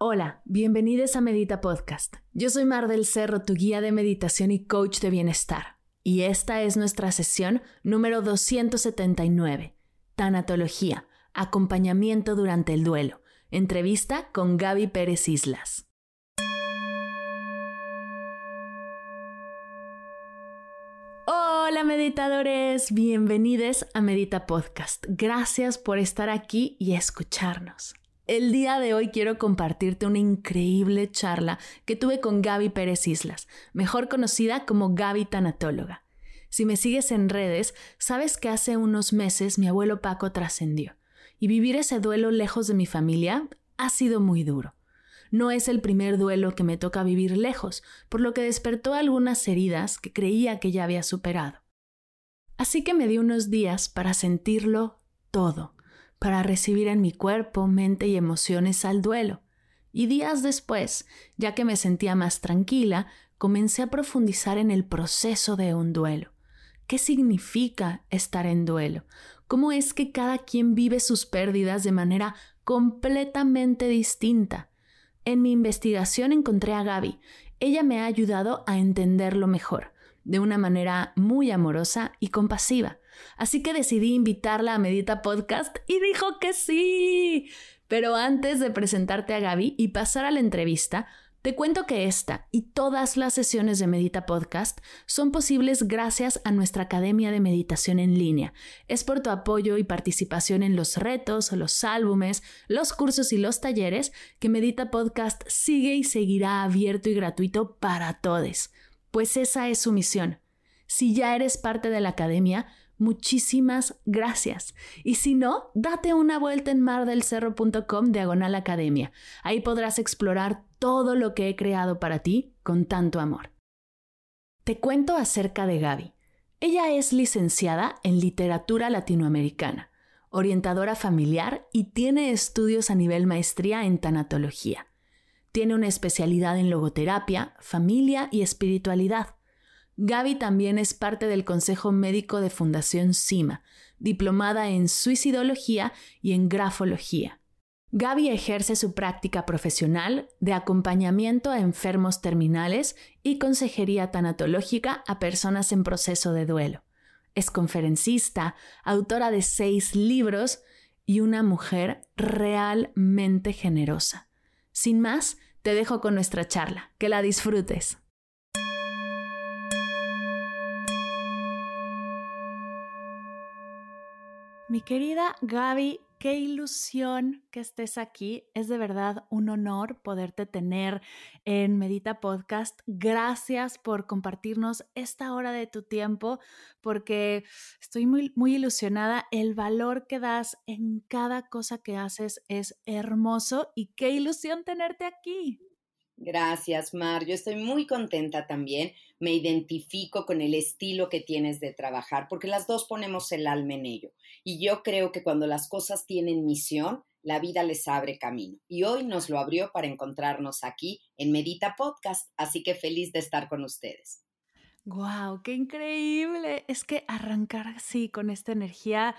Hola, bienvenidos a Medita Podcast. Yo soy Mar del Cerro, tu guía de meditación y coach de bienestar. Y esta es nuestra sesión número 279, Tanatología, acompañamiento durante el duelo. Entrevista con Gaby Pérez Islas. Hola meditadores, bienvenidos a Medita Podcast. Gracias por estar aquí y escucharnos. El día de hoy quiero compartirte una increíble charla que tuve con Gaby Pérez Islas, mejor conocida como Gaby Tanatóloga. Si me sigues en redes, sabes que hace unos meses mi abuelo Paco trascendió y vivir ese duelo lejos de mi familia ha sido muy duro. No es el primer duelo que me toca vivir lejos, por lo que despertó algunas heridas que creía que ya había superado. Así que me di unos días para sentirlo todo, para recibir en mi cuerpo, mente y emociones al duelo. Y días después, ya que me sentía más tranquila, comencé a profundizar en el proceso de un duelo. ¿Qué significa estar en duelo? ¿Cómo es que cada quien vive sus pérdidas de manera completamente distinta? En mi investigación encontré a Gaby. Ella me ha ayudado a entenderlo mejor, de una manera muy amorosa y compasiva. Así que decidí invitarla a Medita Podcast y dijo que sí. Pero antes de presentarte a Gaby y pasar a la entrevista, te cuento que esta y todas las sesiones de Medita Podcast son posibles gracias a nuestra Academia de Meditación en Línea. Es por tu apoyo y participación en los retos, los álbumes, los cursos y los talleres que Medita Podcast sigue y seguirá abierto y gratuito para todos. Pues esa es su misión. Si ya eres parte de la Academia, muchísimas gracias. Y si no, date una vuelta en mardelcerro.com/academia. Ahí podrás explorar todo lo que he creado para ti con tanto amor. Te cuento acerca de Gaby. Ella es licenciada en literatura latinoamericana, orientadora familiar y tiene estudios a nivel maestría en tanatología. Tiene una especialidad en logoterapia, familia y espiritualidad. Gaby también es parte del Consejo Médico de Fundación CIMA, diplomada en suicidología y en grafología. Gaby ejerce su práctica profesional de acompañamiento a enfermos terminales y consejería tanatológica a personas en proceso de duelo. Es conferencista, autora de 6 libros y una mujer realmente generosa. Sin más, te dejo con nuestra charla. Que la disfrutes. Mi querida Gaby, qué ilusión que estés aquí. Es de verdad un honor poderte tener en Medita Podcast. Gracias por compartirnos esta hora de tu tiempo, porque estoy muy ilusionada. El valor que das en cada cosa que haces es hermoso y qué ilusión tenerte aquí. Gracias, Mar. Yo estoy muy contenta también. Me identifico con el estilo que tienes de trabajar, porque las dos ponemos el alma en ello. Y yo creo que cuando las cosas tienen misión, la vida les abre camino. Y hoy nos lo abrió para encontrarnos aquí en Medita Podcast. Así que feliz de estar con ustedes. ¡Guau! ¡Qué increíble! Es que arrancar así con esta energía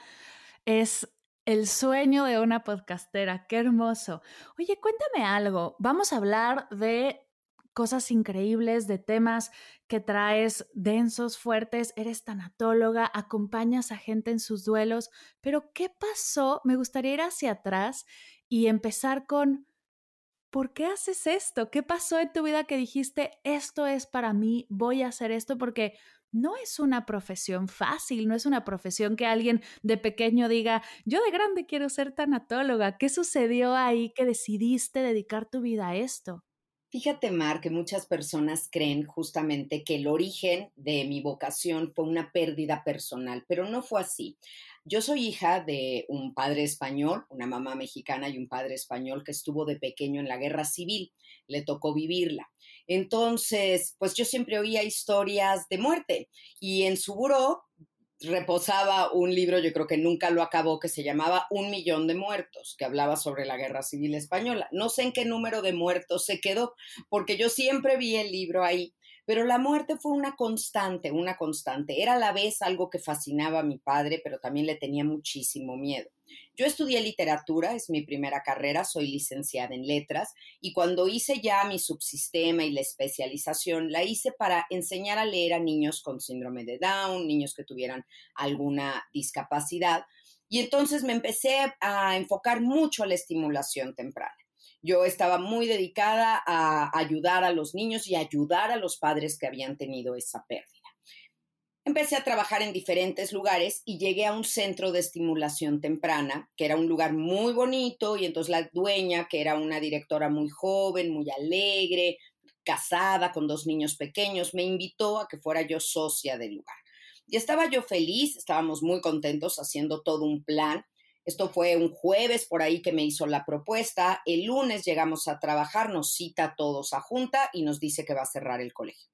es el sueño de una podcastera. ¡Qué hermoso! Oye, cuéntame algo. Vamos a hablar de cosas increíbles, de temas que traes densos, fuertes. Eres tanatóloga, acompañas a gente en sus duelos. Pero, ¿qué pasó? Me gustaría ir hacia atrás y empezar con ¿por qué haces esto? ¿Qué pasó en tu vida que dijiste, esto es para mí, voy a hacer esto? Porque no es una profesión fácil, no es una profesión que alguien de pequeño diga, yo de grande quiero ser tanatóloga. ¿Qué sucedió ahí que decidiste dedicar tu vida a esto? Fíjate, Mar, que muchas personas creen justamente que el origen de mi vocación fue una pérdida personal, pero no fue así. Yo soy hija de un padre español, una mamá mexicana y un padre español que estuvo de pequeño en la guerra civil, le tocó vivirla. Entonces, pues yo siempre oía historias de muerte y en su buró reposaba un libro, yo creo que nunca lo acabó, que se llamaba Un millón de muertos, que hablaba sobre la Guerra Civil Española. No sé en qué número de muertos se quedó, porque yo siempre vi el libro ahí, Pero la muerte fue una constante, una constante. Era a la vez algo que fascinaba a mi padre, pero también le tenía muchísimo miedo. Yo estudié literatura, es mi primera carrera, soy licenciada en letras y cuando hice ya mi subsistema y la especialización, la hice para enseñar a leer a niños con síndrome de Down, niños que tuvieran alguna discapacidad. Y entonces me empecé a enfocar mucho a la estimulación temprana. Yo estaba muy dedicada a ayudar a los niños y ayudar a los padres que habían tenido esa pérdida. Empecé a trabajar en diferentes lugares y llegué a un centro de estimulación temprana, que era un lugar muy bonito, y entonces la dueña, que era una directora muy joven, muy alegre, casada con 2 niños pequeños, me invitó a que fuera yo socia del lugar. Y estaba yo feliz, estábamos muy contentos haciendo todo un plan. Esto fue un jueves por ahí que me hizo la propuesta. El lunes llegamos a trabajar, nos cita a todos a junta y nos dice que va a cerrar el colegio.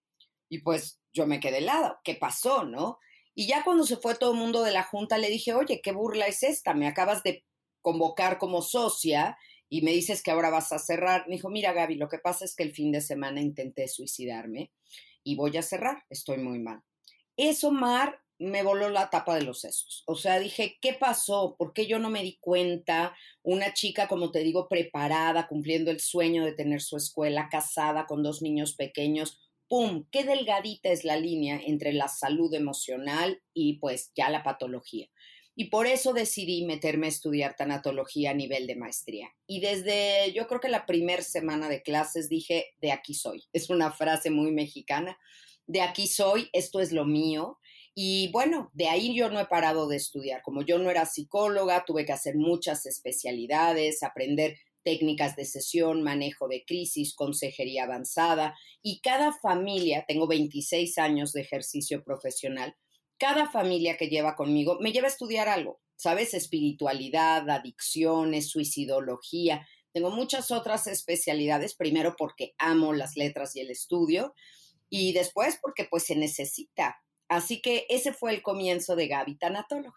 Y pues yo me quedé helada, ¿qué pasó, no? Y ya cuando se fue todo el mundo de la junta le dije, oye, ¿qué burla es esta? Me acabas de convocar como socia y me dices que ahora vas a cerrar. Me dijo, mira Gaby, lo que pasa es que el fin de semana intenté suicidarme y voy a cerrar, estoy muy mal. Eso, Mar, me voló la tapa de los sesos. O sea, dije, ¿qué pasó? ¿Por qué yo no me di cuenta? Una chica, como te digo, preparada, cumpliendo el sueño de tener su escuela, casada con 2 niños pequeños. ¡Pum! Qué delgadita es la línea entre la salud emocional y pues ya la patología. Y por eso decidí meterme a estudiar tanatología a nivel de maestría. Y desde yo creo que la primera semana de clases dije, de aquí soy. Es una frase muy mexicana. De aquí soy, esto es lo mío. Y bueno, de ahí yo no he parado de estudiar. Como yo no era psicóloga, tuve que hacer muchas especialidades, aprender técnicas de sesión, manejo de crisis, consejería avanzada. Y cada familia, tengo 26 años de ejercicio profesional, cada familia que lleva conmigo me lleva a estudiar algo, ¿sabes? Espiritualidad, adicciones, suicidología. Tengo muchas otras especialidades, primero porque amo las letras y el estudio, y después porque pues se necesita. Así que ese fue el comienzo de Gaby Tanatóloga.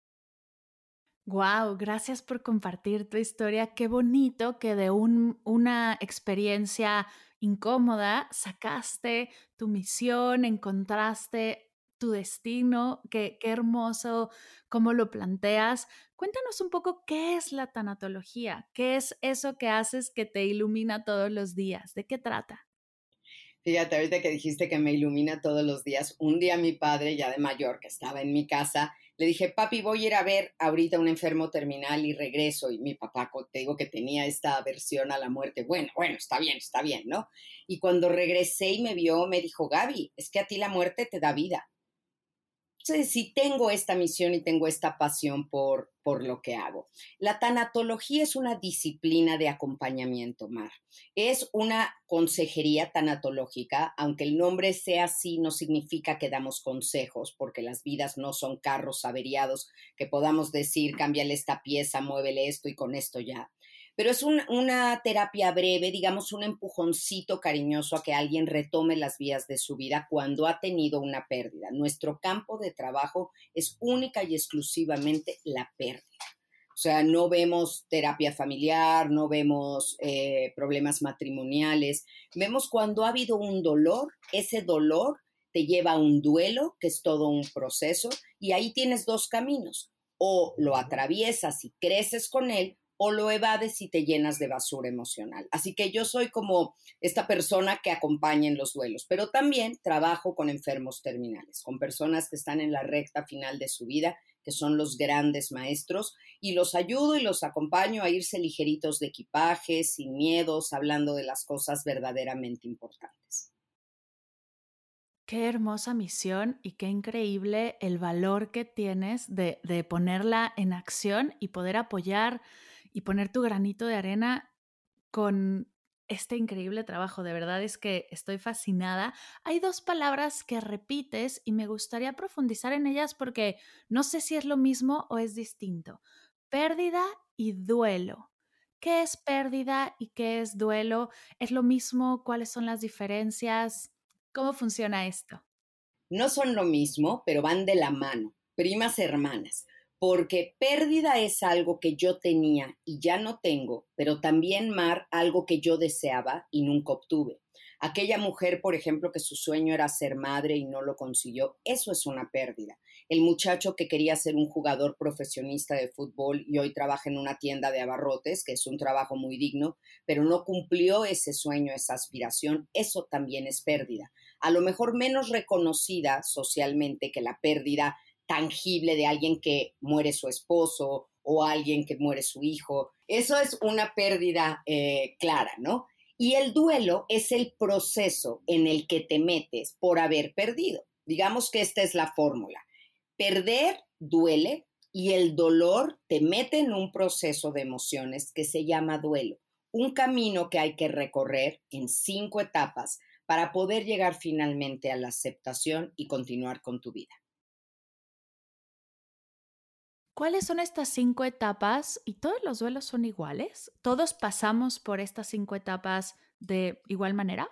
Wow, gracias por compartir tu historia. Qué bonito que de una experiencia incómoda sacaste tu misión, encontraste tu destino. Qué hermoso cómo lo planteas. Cuéntanos un poco qué es la tanatología, qué es eso que haces que te ilumina todos los días, ¿de qué trata? Fíjate, ahorita que dijiste que me ilumina todos los días, un día mi padre, ya de mayor, que estaba en mi casa, le dije, papi, voy a ir a ver ahorita a un enfermo terminal y regreso. Y mi papá, te digo que tenía esta aversión a la muerte. Bueno, está bien, ¿no? Y cuando regresé y me vio, me dijo, Gaby, es que a ti la muerte te da vida. Entonces, sí tengo esta misión y tengo esta pasión por lo que hago. La tanatología es una disciplina de acompañamiento, Mar. Es una consejería tanatológica, aunque el nombre sea así, no significa que damos consejos, porque las vidas no son carros averiados que podamos decir, cámbiale esta pieza, muévele esto y con esto ya. Pero es una terapia breve, digamos, un empujoncito cariñoso a que alguien retome las vías de su vida cuando ha tenido una pérdida. Nuestro campo de trabajo es única y exclusivamente la pérdida. O sea, no vemos terapia familiar, no vemos problemas matrimoniales, vemos cuando ha habido un dolor, ese dolor te lleva a un duelo, que es todo un proceso, y ahí tienes dos caminos, o lo atraviesas y creces con él, o lo evades y te llenas de basura emocional. Así que yo soy como esta persona que acompaña en los duelos, pero también trabajo con enfermos terminales, con personas que están en la recta final de su vida, que son los grandes maestros, y los ayudo y los acompaño a irse ligeritos de equipaje, sin miedos, hablando de las cosas verdaderamente importantes. Qué hermosa misión y qué increíble el valor que tienes de ponerla en acción y poder apoyar y poner tu granito de arena con este increíble trabajo. De verdad es que estoy fascinada. Hay dos palabras que repites y me gustaría profundizar en ellas porque no sé si es lo mismo o es distinto. Pérdida y duelo. ¿Qué es pérdida y qué es duelo? ¿Es lo mismo? ¿Cuáles son las diferencias? ¿Cómo funciona esto? No son lo mismo, pero van de la mano, primas hermanas, porque pérdida es algo que yo tenía y ya no tengo, pero también, Mar, algo que yo deseaba y nunca obtuve. Aquella mujer, por ejemplo, que su sueño era ser madre y no lo consiguió, eso es una pérdida. El muchacho que quería ser un jugador profesionista de fútbol y hoy trabaja en una tienda de abarrotes, que es un trabajo muy digno, pero no cumplió ese sueño, esa aspiración, eso también es pérdida. A lo mejor menos reconocida socialmente que la pérdida tangible de alguien que muere su esposo o alguien que muere su hijo. Eso es una pérdida clara, ¿no? Y el duelo es el proceso en el que te metes por haber perdido. Digamos que esta es la fórmula. Perder duele y el dolor te mete en un proceso de emociones que se llama duelo. Un camino que hay que recorrer en 5 etapas para poder llegar finalmente a la aceptación y continuar con tu vida. ¿Cuáles son estas 5 etapas? ¿Y todos los duelos son iguales? ¿Todos pasamos por estas 5 etapas de igual manera?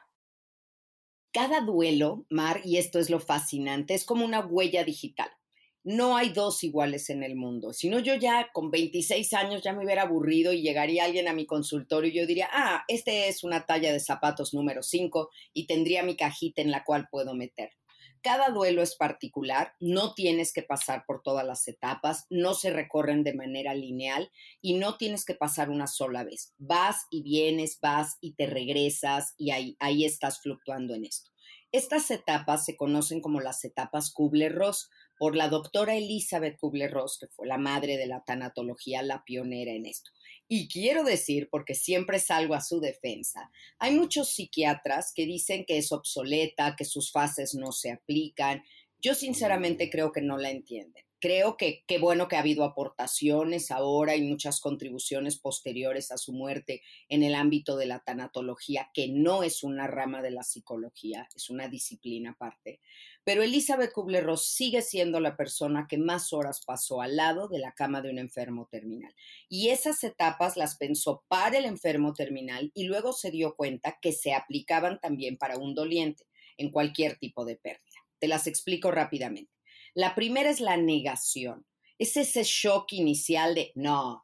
Cada duelo, Mar, y esto es lo fascinante, es como una huella digital. No hay dos iguales en el mundo. Si no, yo ya con 26 años ya me hubiera aburrido y llegaría alguien a mi consultorio y yo diría, este es una talla de zapatos número 5 y tendría mi cajita en la cual puedo meter. Cada duelo es particular, no tienes que pasar por todas las etapas, no se recorren de manera lineal y no tienes que pasar una sola vez. Vas y vienes, vas y te regresas y ahí estás fluctuando en esto. Estas etapas se conocen como las etapas Kubler-Ross por la doctora Elizabeth Kubler-Ross, que fue la madre de la tanatología, la pionera en esto. Y quiero decir, porque siempre salgo a su defensa, hay muchos psiquiatras que dicen que es obsoleta, que sus fases no se aplican. Yo sinceramente creo que no la entienden. Creo que qué bueno que ha habido aportaciones ahora y muchas contribuciones posteriores a su muerte en el ámbito de la tanatología, que no es una rama de la psicología, es una disciplina aparte. Pero Elizabeth Kubler-Ross sigue siendo la persona que más horas pasó al lado de la cama de un enfermo terminal. Y esas etapas las pensó para el enfermo terminal y luego se dio cuenta que se aplicaban también para un doliente en cualquier tipo de pérdida. Te las explico rápidamente. La primera es la negación. Es ese shock inicial de no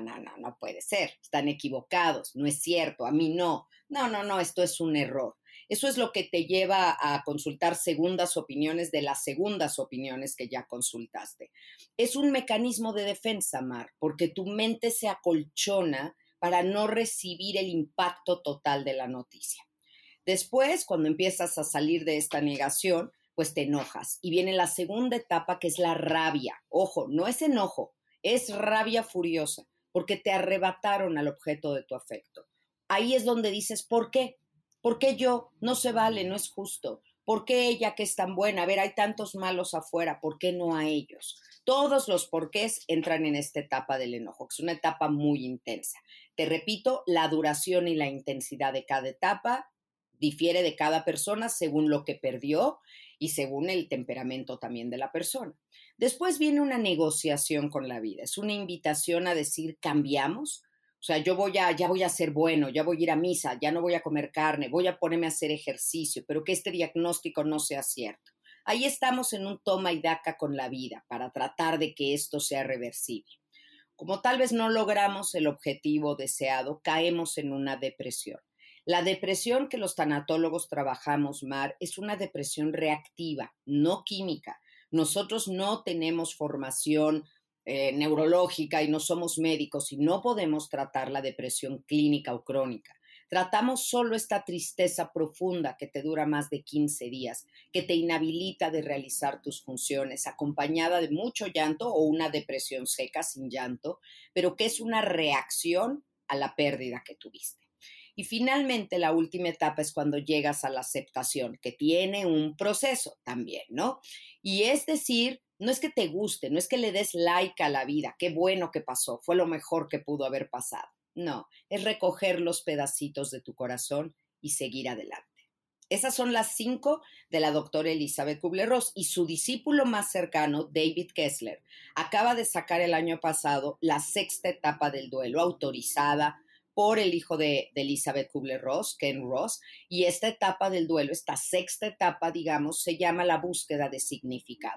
puede ser, están equivocados, no es cierto, a mí no, esto es un error. Eso es lo que te lleva a consultar segundas opiniones de las segundas opiniones que ya consultaste. Es un mecanismo de defensa, Mar, porque tu mente se acolchona para no recibir el impacto total de la noticia. Después, cuando empiezas a salir de esta negación, pues te enojas. Y viene la segunda etapa, que es la rabia. Ojo, no es enojo, es rabia furiosa, porque te arrebataron al objeto de tu afecto. Ahí es donde dices, ¿por qué? ¿Por qué yo? No se vale, no es justo. ¿Por qué ella que es tan buena? A ver, hay tantos malos afuera, ¿por qué no a ellos? Todos los porqués entran en esta etapa del enojo, que es una etapa muy intensa. Te repito, la duración y la intensidad de cada etapa difiere de cada persona según lo que perdió y según el temperamento también de la persona. Después viene una negociación con la vida, es una invitación a decir, cambiamos. O sea, ya voy a ser bueno, ya voy a ir a misa, ya no voy a comer carne, voy a ponerme a hacer ejercicio, pero que este diagnóstico no sea cierto. Ahí estamos en un toma y daca con la vida para tratar de que esto sea reversible. Como tal vez no logramos el objetivo deseado, caemos en una depresión. La depresión que los tanatólogos trabajamos, Mar, es una depresión reactiva, no química. Nosotros no tenemos formación neurológica y no somos médicos y no podemos tratar la depresión clínica o crónica. Tratamos solo esta tristeza profunda que te dura más de 15 días, que te inhabilita de realizar tus funciones, acompañada de mucho llanto o una depresión seca sin llanto, pero que es una reacción a la pérdida que tuviste. Y finalmente, la última etapa es cuando llegas a la aceptación, que tiene un proceso también, ¿no? Y es decir, no es que te guste, no es que le des like a la vida, qué bueno que pasó, fue lo mejor que pudo haber pasado. No, es recoger los pedacitos de tu corazón y seguir adelante. Esas son las 5 de la doctora Elizabeth Kubler-Ross y su discípulo más cercano, David Kessler, acaba de sacar el año pasado la 6ª etapa del duelo, autorizada por el hijo de Elizabeth Kubler-Ross, Ken Ross, y esta etapa del duelo, esta 6ª etapa, digamos, se llama la búsqueda de significado.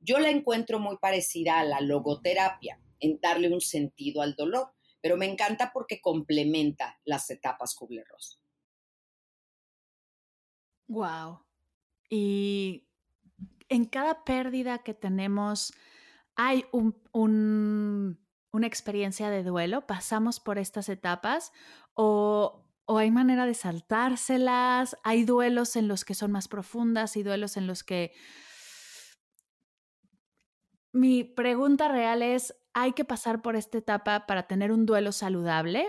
Yo la encuentro muy parecida a la logoterapia, en darle un sentido al dolor, pero me encanta porque complementa las etapas Kubler-Ross. Wow. Y en cada pérdida que tenemos, ¿hay una experiencia de duelo? ¿Pasamos por estas etapas? ¿O hay manera de saltárselas? ¿Hay duelos en los que son más profundas y duelos en los que... Mi pregunta real es, ¿hay que pasar por esta etapa para tener un duelo saludable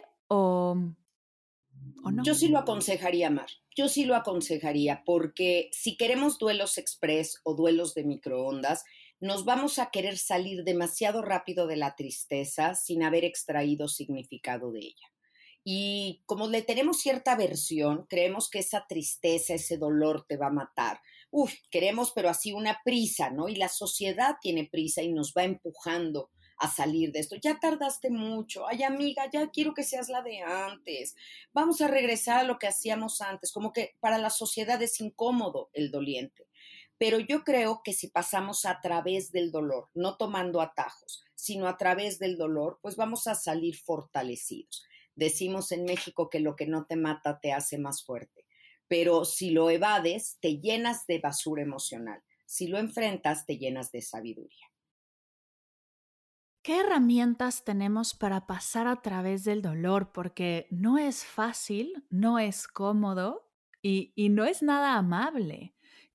o no? Yo sí lo aconsejaría, Mar. Yo sí lo aconsejaría porque si queremos duelos express o duelos de microondas, nos vamos a querer salir demasiado rápido de la tristeza sin haber extraído significado de ella. Y como le tenemos cierta aversión, creemos que esa tristeza, ese dolor te va a matar. Uf, queremos, pero así una prisa, ¿no? Y la sociedad tiene prisa y nos va empujando a salir de esto. Ya tardaste mucho. Ay, amiga, ya quiero que seas la de antes. Vamos a regresar a lo que hacíamos antes. Como que para la sociedad es incómodo el doliente. Pero yo creo que si pasamos a través del dolor, no tomando atajos, sino a través del dolor, pues vamos a salir fortalecidos. Decimos en México que lo que no te mata te hace más fuerte, pero si lo evades, te llenas de basura emocional. Si lo enfrentas, te llenas de sabiduría. ¿Qué herramientas tenemos para pasar a través del dolor? Porque no es fácil, no es cómodo y no es nada amable.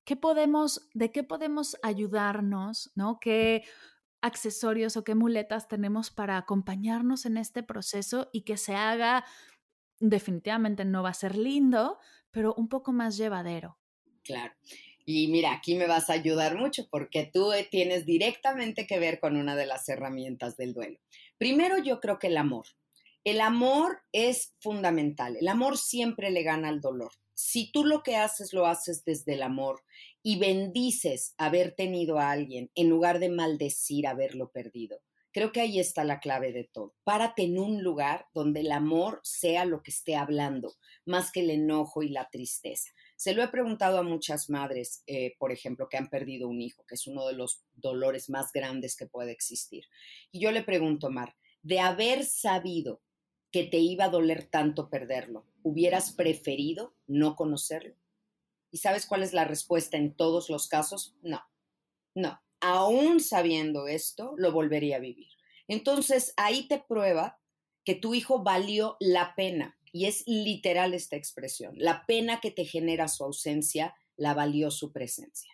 ¿De qué podemos ayudarnos, ¿no? ¿Qué accesorios o qué muletas tenemos para acompañarnos en este proceso y que se haga, definitivamente no va a ser lindo, pero un poco más llevadero? Claro. Y mira, aquí me vas a ayudar mucho porque tú tienes directamente que ver con una de las herramientas del duelo. Primero, yo creo que el amor. El amor es fundamental. El amor siempre le gana al dolor. Si tú lo que haces lo haces desde el amor y bendices haber tenido a alguien en lugar de maldecir haberlo perdido, creo que ahí está la clave de todo. Párate en un lugar donde el amor sea lo que esté hablando, más que el enojo y la tristeza. Se lo he preguntado a muchas madres, por ejemplo, que han perdido un hijo, que es uno de los dolores más grandes que puede existir. Y yo le pregunto, Mar, de haber sabido que te iba a doler tanto perderlo, ¿hubieras preferido no conocerlo? ¿Y sabes cuál es la respuesta en todos los casos? No, no. Aún sabiendo esto, lo volvería a vivir. Entonces, ahí te prueba que tu hijo valió la pena. Y es literal esta expresión. La pena que te genera su ausencia, la valió su presencia.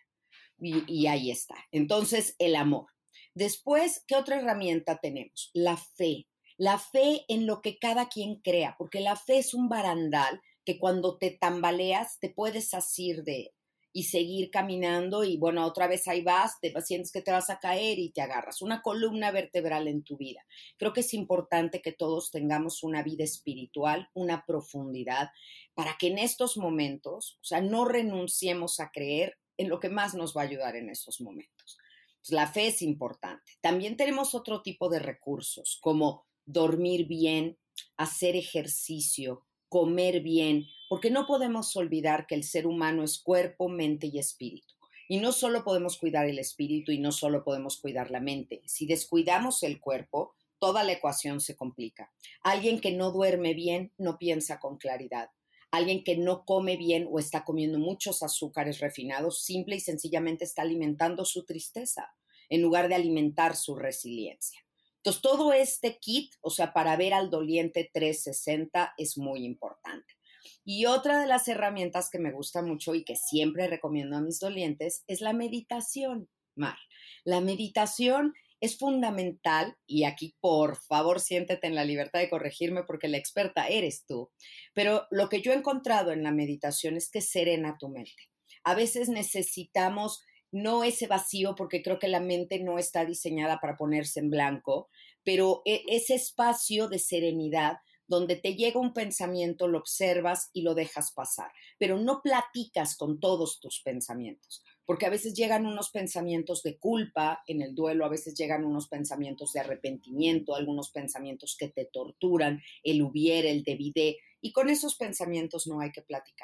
Y ahí está. Entonces, el amor. Después, ¿qué otra herramienta tenemos? La fe. La fe en lo que cada quien crea, porque la fe es un barandal que cuando te tambaleas te puedes asir de y seguir caminando y bueno, otra vez ahí vas, te sientes que te vas a caer y te agarras. Una columna vertebral en tu vida. Creo que es importante que todos tengamos una vida espiritual, una profundidad, para que en estos momentos, o sea, no renunciemos a creer en lo que más nos va a ayudar en estos momentos. Pues la fe es importante. También tenemos otro tipo de recursos, como dormir bien, hacer ejercicio, comer bien, porque no podemos olvidar que el ser humano es cuerpo, mente y espíritu. Y no solo podemos cuidar el espíritu y no solo podemos cuidar la mente. Si descuidamos el cuerpo, toda la ecuación se complica. Alguien que no duerme bien no piensa con claridad. Alguien que no come bien o está comiendo muchos azúcares refinados, simple y sencillamente está alimentando su tristeza en lugar de alimentar su resiliencia. Entonces, todo este kit, o sea, para ver al doliente 360 es muy importante. Y otra de las herramientas que me gusta mucho y que siempre recomiendo a mis dolientes es la meditación, Mar. La meditación es fundamental y aquí por favor siéntete en la libertad de corregirme porque la experta eres tú. Pero lo que yo he encontrado en la meditación es que serena tu mente. A veces necesitamos no ese vacío porque creo que la mente no está diseñada para ponerse en blanco, pero ese espacio de serenidad donde te llega un pensamiento, lo observas y lo dejas pasar, pero no platicas con todos tus pensamientos, porque a veces llegan unos pensamientos de culpa en el duelo, a veces llegan unos pensamientos de arrepentimiento, algunos pensamientos que te torturan, el hubiera, el debí de, y con esos pensamientos no hay que platicar.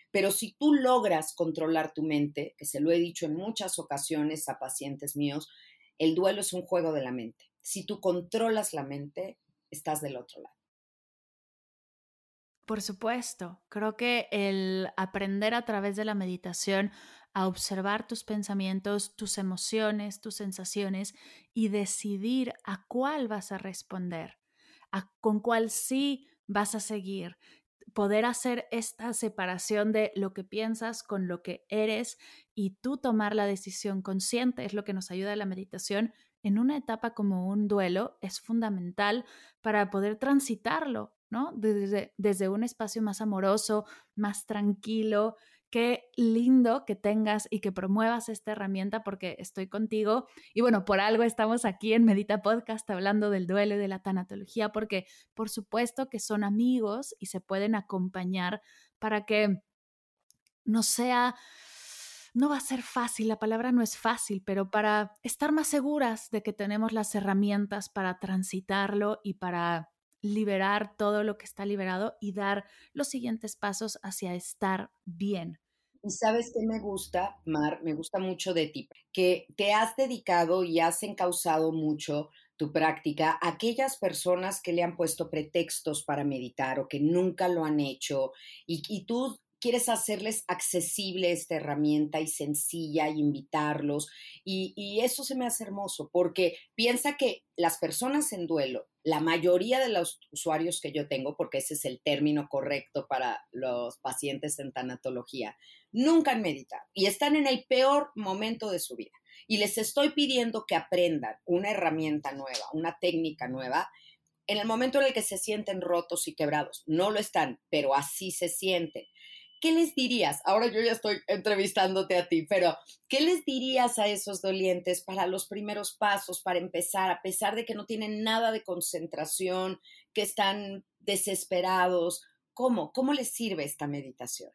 Pero si tú logras controlar tu mente, que se lo he dicho en muchas ocasiones a pacientes míos, el duelo es un juego de la mente. Si tú controlas la mente, estás del otro lado. Por supuesto, creo que el aprender a través de la meditación a observar tus pensamientos, tus emociones, tus sensaciones y decidir a cuál vas a responder, con cuál sí vas a seguir, poder hacer esta separación de lo que piensas con lo que eres y tú tomar la decisión consciente es lo que nos ayuda a la meditación en una etapa como un duelo, es fundamental para poder transitarlo, ¿no? Desde un espacio más amoroso, más tranquilo. Qué lindo que tengas y que promuevas esta herramienta porque estoy contigo. Y bueno, por algo estamos aquí en Medita Podcast hablando del duelo y de la tanatología, porque por supuesto que son amigos y se pueden acompañar para que no sea, no va a ser fácil, la palabra no es fácil, pero para estar más seguras de que tenemos las herramientas para transitarlo y para liberar todo lo que está liberado y dar los siguientes pasos hacia estar bien. Y sabes qué me gusta, Mar, me gusta mucho de ti, que te has dedicado y has encauzado mucho tu práctica a aquellas personas que le han puesto pretextos para meditar o que nunca lo han hecho y tú quieres hacerles accesible esta herramienta y sencilla y invitarlos y eso se me hace hermoso porque piensa que las personas en duelo, la mayoría de los usuarios que yo tengo, porque ese es el término correcto para los pacientes en tanatología, nunca han meditado y están en el peor momento de su vida. Y les estoy pidiendo que aprendan una herramienta nueva, una técnica nueva, en el momento en el que se sienten rotos y quebrados. No lo están, pero así se sienten. ¿Qué les dirías? Ahora yo ya estoy entrevistándote a ti, pero ¿qué les dirías a esos dolientes para los primeros pasos, para empezar, a pesar de que no tienen nada de concentración, que están desesperados? ¿Cómo les sirve esta meditación?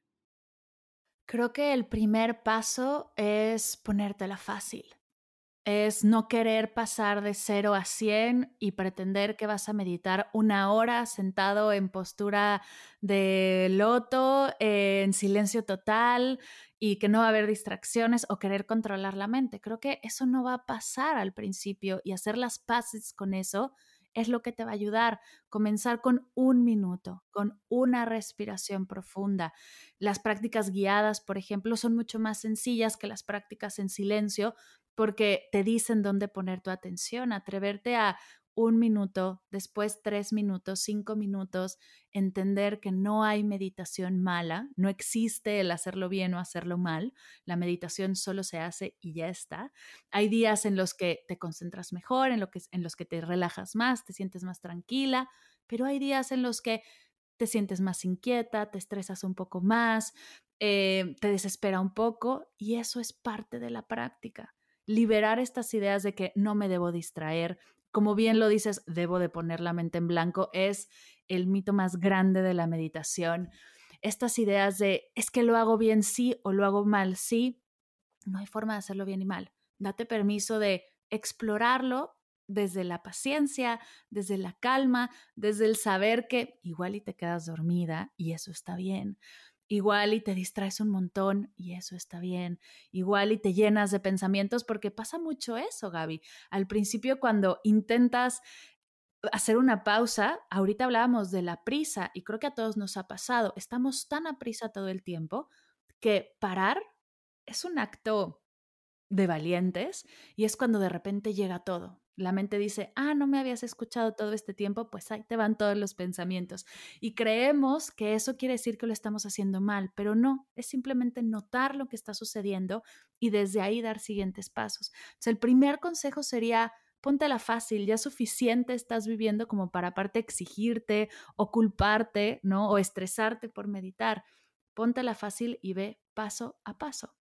Creo que el primer paso es ponértela fácil. Es no querer pasar de 0 a 100 y pretender que vas a meditar 1 hora sentado en postura de loto, en silencio total y que no va a haber distracciones o querer controlar la mente. Creo que eso no va a pasar al principio y hacer las paces con eso es lo que te va a ayudar. Comenzar con 1 minuto, con una respiración profunda. Las prácticas guiadas, por ejemplo, son mucho más sencillas que las prácticas en silencio porque te dicen dónde poner tu atención, atreverte a 1 minuto, después 3 minutos, 5 minutos, entender que no hay meditación mala, no existe el hacerlo bien o hacerlo mal, la meditación solo se hace y ya está. Hay días en los que te concentras mejor, en los que te relajas más, te sientes más tranquila, pero hay días en los que te sientes más inquieta, te estresas un poco más, te desespera un poco y eso es parte de la práctica. Liberar estas ideas de que no me debo distraer, como bien lo dices, debo de poner la mente en blanco, es el mito más grande de la meditación. Estas ideas de es que lo hago bien sí o lo hago mal sí, no hay forma de hacerlo bien y mal. Date permiso de explorarlo desde la paciencia, desde la calma, desde el saber que igual y te quedas dormida y eso está bien. Igual y te distraes un montón y eso está bien. Igual y te llenas de pensamientos porque pasa mucho eso, Gaby. Al principio cuando intentas hacer una pausa, ahorita hablábamos de la prisa y creo que a todos nos ha pasado. Estamos tan a prisa todo el tiempo que parar es un acto de valientes y es cuando de repente llega todo. La mente dice, no me habías escuchado todo este tiempo, pues ahí te van todos los pensamientos. Y creemos que eso quiere decir que lo estamos haciendo mal, pero no, es simplemente notar lo que está sucediendo y desde ahí dar siguientes pasos. Entonces, el primer consejo sería, póntela fácil, ya suficiente estás viviendo como para aparte exigirte o culparte, ¿no? O estresarte por meditar. Póntela fácil y ve paso a paso.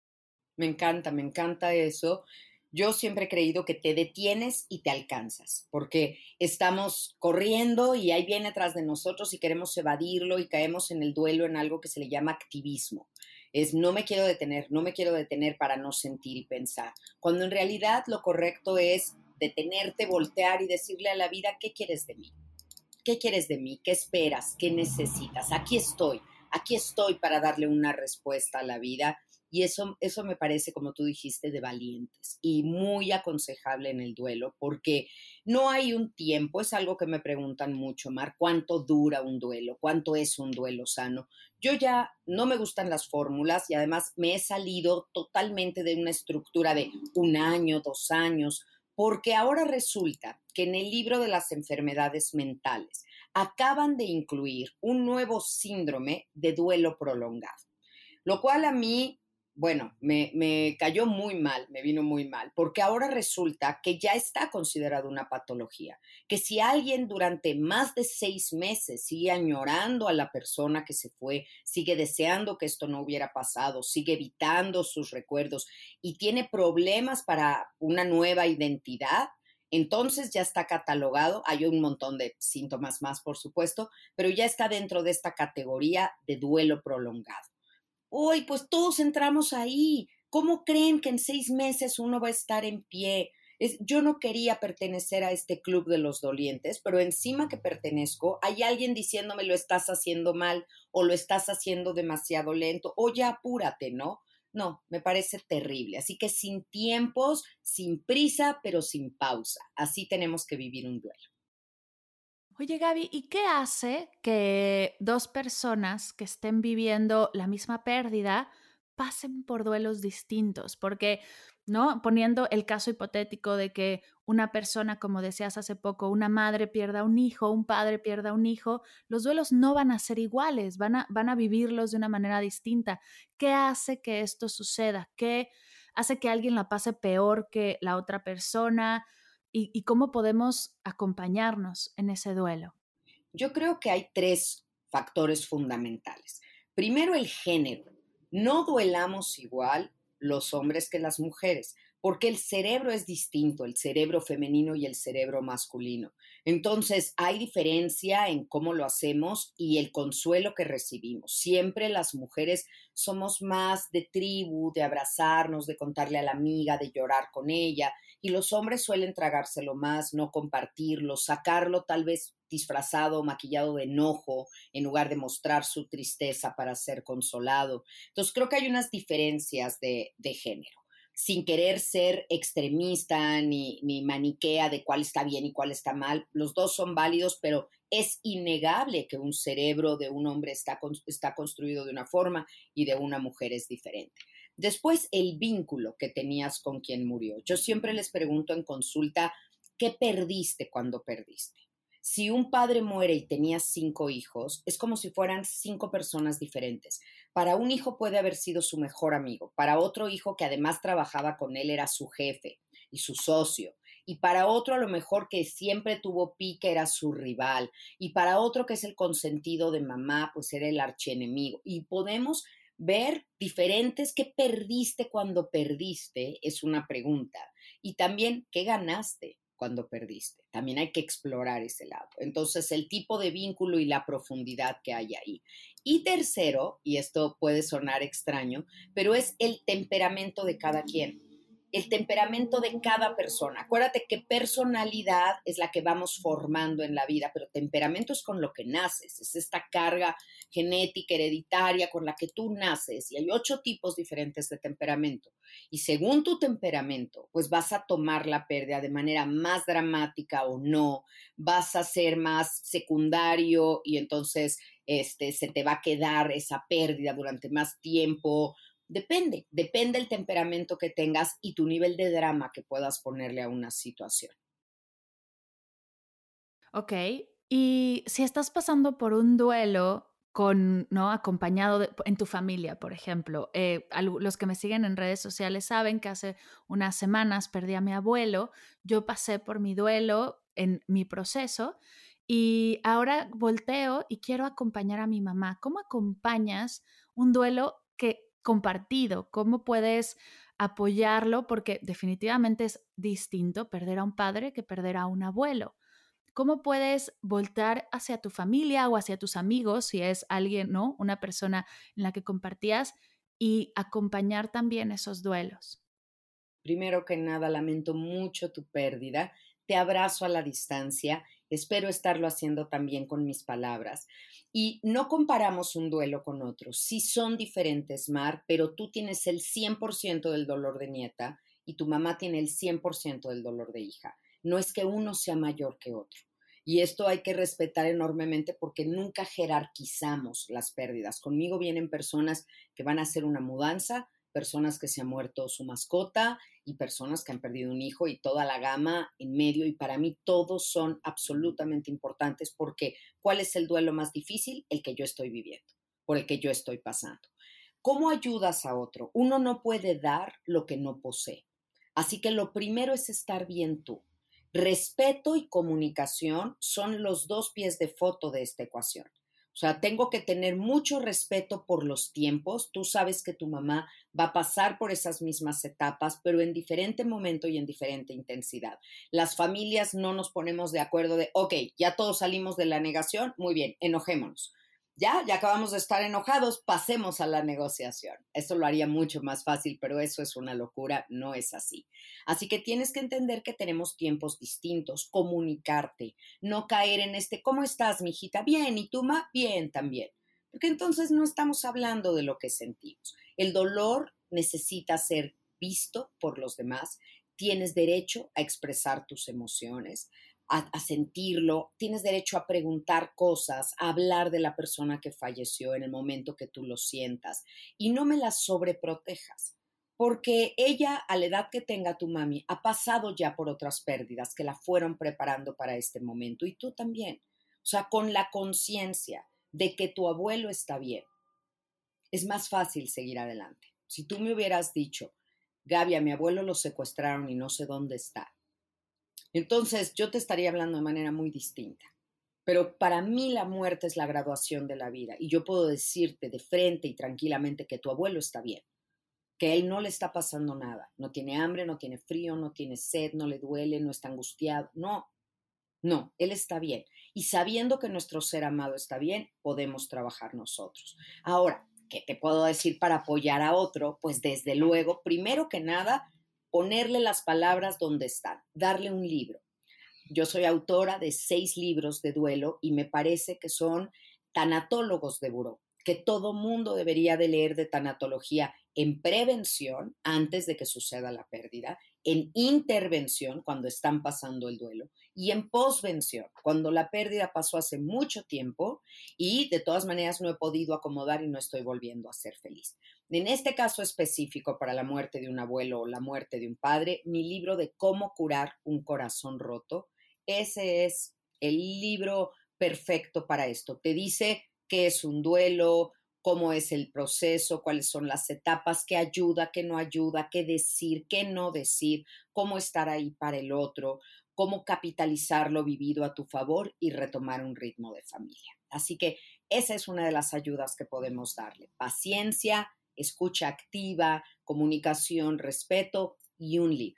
Me encanta eso. Yo siempre he creído que te detienes y te alcanzas, porque estamos corriendo y ahí viene tras de nosotros y queremos evadirlo y caemos en el duelo en algo que se le llama activismo. Es no me quiero detener para no sentir y pensar. Cuando en realidad lo correcto es detenerte, voltear y decirle a la vida, ¿qué quieres de mí? ¿Qué quieres de mí? ¿Qué esperas? ¿Qué necesitas? Aquí estoy. aquí estoy para darle una respuesta a la vida. Y eso me parece, como tú dijiste, de valientes y muy aconsejable en el duelo, porque no hay un tiempo, es algo que me preguntan mucho, Mar, ¿cuánto dura un duelo? ¿Cuánto es un duelo sano? Yo ya no me gustan las fórmulas y además me he salido totalmente de una estructura de 1 año, 2 años, porque ahora resulta que en el libro de las enfermedades mentales acaban de incluir un nuevo síndrome de duelo prolongado, lo cual a mí, bueno, me cayó muy mal, me vino muy mal, porque ahora resulta que ya está considerado una patología, que si alguien durante más de 6 meses sigue añorando a la persona que se fue, sigue deseando que esto no hubiera pasado, sigue evitando sus recuerdos y tiene problemas para una nueva identidad, entonces ya está catalogado, hay un montón de síntomas más, por supuesto, pero ya está dentro de esta categoría de duelo prolongado. Uy, pues todos entramos ahí. ¿Cómo creen que en 6 meses uno va a estar en pie? Yo no quería pertenecer a este club de los dolientes, pero encima que pertenezco, hay alguien diciéndome lo estás haciendo mal o lo estás haciendo demasiado lento o ya apúrate, ¿no? No, me parece terrible. Así que sin tiempos, sin prisa, pero sin pausa. Así tenemos que vivir un duelo. Oye, Gaby, ¿y qué hace que dos personas que estén viviendo la misma pérdida pasen por duelos distintos? Porque, ¿no? Poniendo el caso hipotético de que una persona, como decías hace poco, una madre pierda un hijo, un padre pierda un hijo, los duelos no van a ser iguales, van a vivirlos de una manera distinta. ¿Qué hace que esto suceda? ¿Qué hace que alguien la pase peor que la otra persona? ¿Y cómo podemos acompañarnos en ese duelo? Yo creo que hay 3 factores fundamentales. Primero, el género. No duelamos igual los hombres que las mujeres, porque el cerebro es distinto, el cerebro femenino y el cerebro masculino. Entonces, hay diferencia en cómo lo hacemos y el consuelo que recibimos. Siempre las mujeres somos más de tribu, de abrazarnos, de contarle a la amiga, de llorar con ella, y los hombres suelen tragárselo más, no compartirlo, sacarlo tal vez disfrazado o maquillado de enojo en lugar de mostrar su tristeza para ser consolado. Entonces creo que hay unas diferencias de género, sin querer ser extremista ni maniquea de cuál está bien y cuál está mal. Los dos son válidos, pero es innegable que un cerebro de un hombre está construido de una forma y de una mujer es diferente. Después, el vínculo que tenías con quien murió. Yo siempre les pregunto en consulta, ¿qué perdiste cuando perdiste? Si un padre muere y tenía 5 hijos, es como si fueran 5 personas diferentes. Para un hijo puede haber sido su mejor amigo, para otro hijo que además trabajaba con él era su jefe y su socio, y para otro a lo mejor que siempre tuvo pique era su rival, y para otro que es el consentido de mamá, pues era el archienemigo. Y podemos ver diferentes, ¿qué perdiste cuando perdiste? Es una pregunta. Y también, ¿qué ganaste cuando perdiste? También hay que explorar ese lado. Entonces, el tipo de vínculo y la profundidad que hay ahí. Y tercero, y esto puede sonar extraño, pero es el temperamento de cada quien, el temperamento de cada persona. Acuérdate que personalidad es la que vamos formando en la vida, pero temperamento es con lo que naces, es esta carga genética, hereditaria con la que tú naces, y hay 8 tipos diferentes de temperamento. Y según tu temperamento, pues vas a tomar la pérdida de manera más dramática o no, vas a ser más secundario y entonces se te va a quedar esa pérdida durante más tiempo. Depende el temperamento que tengas y tu nivel de drama que puedas ponerle a una situación. Ok, y si estás pasando por un duelo con, ¿no? Acompañado en tu familia, por ejemplo, los que me siguen en redes sociales saben que hace unas semanas perdí a mi abuelo, yo pasé por mi duelo en mi proceso y ahora volteo y quiero acompañar a mi mamá. ¿Cómo acompañas un duelo que compartido? ¿Cómo puedes apoyarlo? Porque definitivamente es distinto perder a un padre que perder a un abuelo. ¿Cómo puedes voltar hacia tu familia o hacia tus amigos, si es alguien, ¿no? Una persona en la que compartías y acompañar también esos duelos? Primero que nada, lamento mucho tu pérdida. Te abrazo a la distancia Espero estarlo haciendo también con mis palabras. Y no comparamos un duelo con otro. Sí son diferentes, Mar, pero tú tienes el 100% del dolor de nieta y tu mamá tiene el 100% del dolor de hija. No es que uno sea mayor que otro. Y esto hay que respetar enormemente porque nunca jerarquizamos las pérdidas. Conmigo vienen personas que van a hacer una mudanza, personas que se ha muerto su mascota y personas que han perdido un hijo y toda la gama en medio. Y para mí todos son absolutamente importantes porque ¿cuál es el duelo más difícil? El que yo estoy viviendo, por el que yo estoy pasando. ¿Cómo ayudas a otro? Uno no puede dar lo que no posee. Así que lo primero es estar bien tú. Respeto y comunicación son los dos pies de foto de esta ecuación. O sea, tengo que tener mucho respeto por los tiempos. Tú sabes que tu mamá va a pasar por esas mismas etapas, pero en diferente momento y en diferente intensidad. Las familias no nos ponemos de acuerdo de, ok, ya todos salimos de la negación, muy bien, enojémonos. Ya acabamos de estar enojados, pasemos a la negociación. Eso lo haría mucho más fácil, pero eso es una locura, no es así. Así que tienes que entender que tenemos tiempos distintos, comunicarte, no caer en ¿cómo estás, mijita? Bien, ¿y tú, ma? Bien también. Porque entonces no estamos hablando de lo que sentimos. El dolor necesita ser visto por los demás. Tienes derecho a expresar tus emociones, a sentirlo, tienes derecho a preguntar cosas, a hablar de la persona que falleció en el momento que tú lo sientas y no me la sobreprotejas, porque ella a la edad que tenga tu mami ha pasado ya por otras pérdidas que la fueron preparando para este momento y tú también, o sea, con la conciencia de que tu abuelo está bien, es más fácil seguir adelante. Si tú me hubieras dicho, Gaby, a mi abuelo lo secuestraron y no sé dónde está, entonces yo te estaría hablando de manera muy distinta. Pero para mí la muerte es la graduación de la vida y yo puedo decirte de frente y tranquilamente que tu abuelo está bien, que él no le está pasando nada, no tiene hambre, no tiene frío, no tiene sed, no le duele, no está angustiado, no, él está bien. Y sabiendo que nuestro ser amado está bien, podemos trabajar nosotros. Ahora, ¿qué te puedo decir para apoyar a otro? Pues desde luego, primero que nada, ponerle las palabras donde están, darle un libro. Yo soy autora de 6 libros de duelo y me parece que son tanatólogos de buró, que todo mundo debería de leer de tanatología en prevención antes de que suceda la pérdida, en intervención cuando están pasando el duelo y en posvención cuando la pérdida pasó hace mucho tiempo y de todas maneras no he podido acomodar y no estoy volviendo a ser feliz. En este caso específico para la muerte de un abuelo o la muerte de un padre, mi libro de cómo curar un corazón roto, ese es el libro perfecto para esto. Te dice qué es un duelo, cómo es el proceso, cuáles son las etapas, qué ayuda, qué no ayuda, qué decir, qué no decir, cómo estar ahí para el otro, cómo capitalizar lo vivido a tu favor y retomar un ritmo de familia. Así que esa es una de las ayudas que podemos darle. Paciencia, escucha activa, comunicación, respeto y un libro.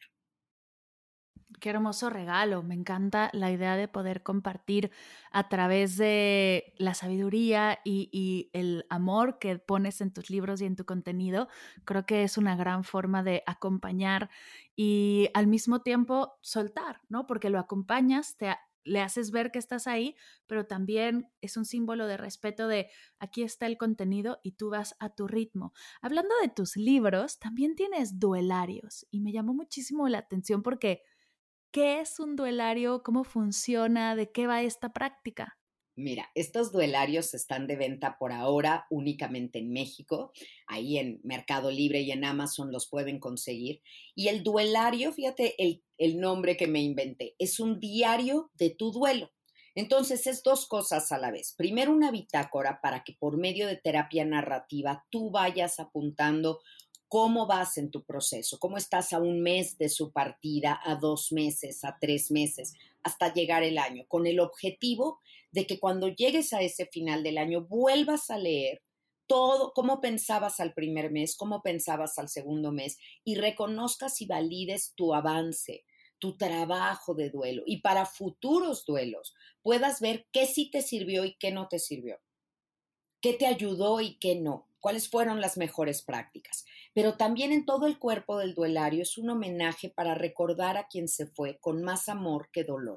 Qué hermoso regalo. Me encanta la idea de poder compartir a través de la sabiduría y el amor que pones en tus libros y en tu contenido. Creo que es una gran forma de acompañar y al mismo tiempo soltar, ¿no? Porque lo acompañas, le haces ver que estás ahí, pero también es un símbolo de respeto de aquí está el contenido y tú vas a tu ritmo. Hablando de tus libros, también tienes duelarios y me llamó muchísimo la atención porque ¿qué es un duelario? ¿Cómo funciona? ¿De qué va esta práctica? Mira, estos duelarios están de venta por ahora únicamente en México. Ahí en Mercado Libre y en Amazon los pueden conseguir. Y el duelario, fíjate el nombre que me inventé, es un diario de tu duelo. Entonces es 2 cosas a la vez. Primero, una bitácora para que por medio de terapia narrativa tú vayas apuntando cómo vas en tu proceso, cómo estás a 1 mes de su partida, a 2 meses, a 3 meses, hasta llegar el año, con el objetivo de que cuando llegues a ese final del año vuelvas a leer todo, cómo pensabas al primer mes, cómo pensabas al segundo mes y reconozcas y valides tu avance, tu trabajo de duelo y para futuros duelos puedas ver qué sí te sirvió y qué no te sirvió, qué te ayudó y qué no, cuáles fueron las mejores prácticas. Pero también en todo el cuerpo del duelario es un homenaje para recordar a quien se fue con más amor que dolor,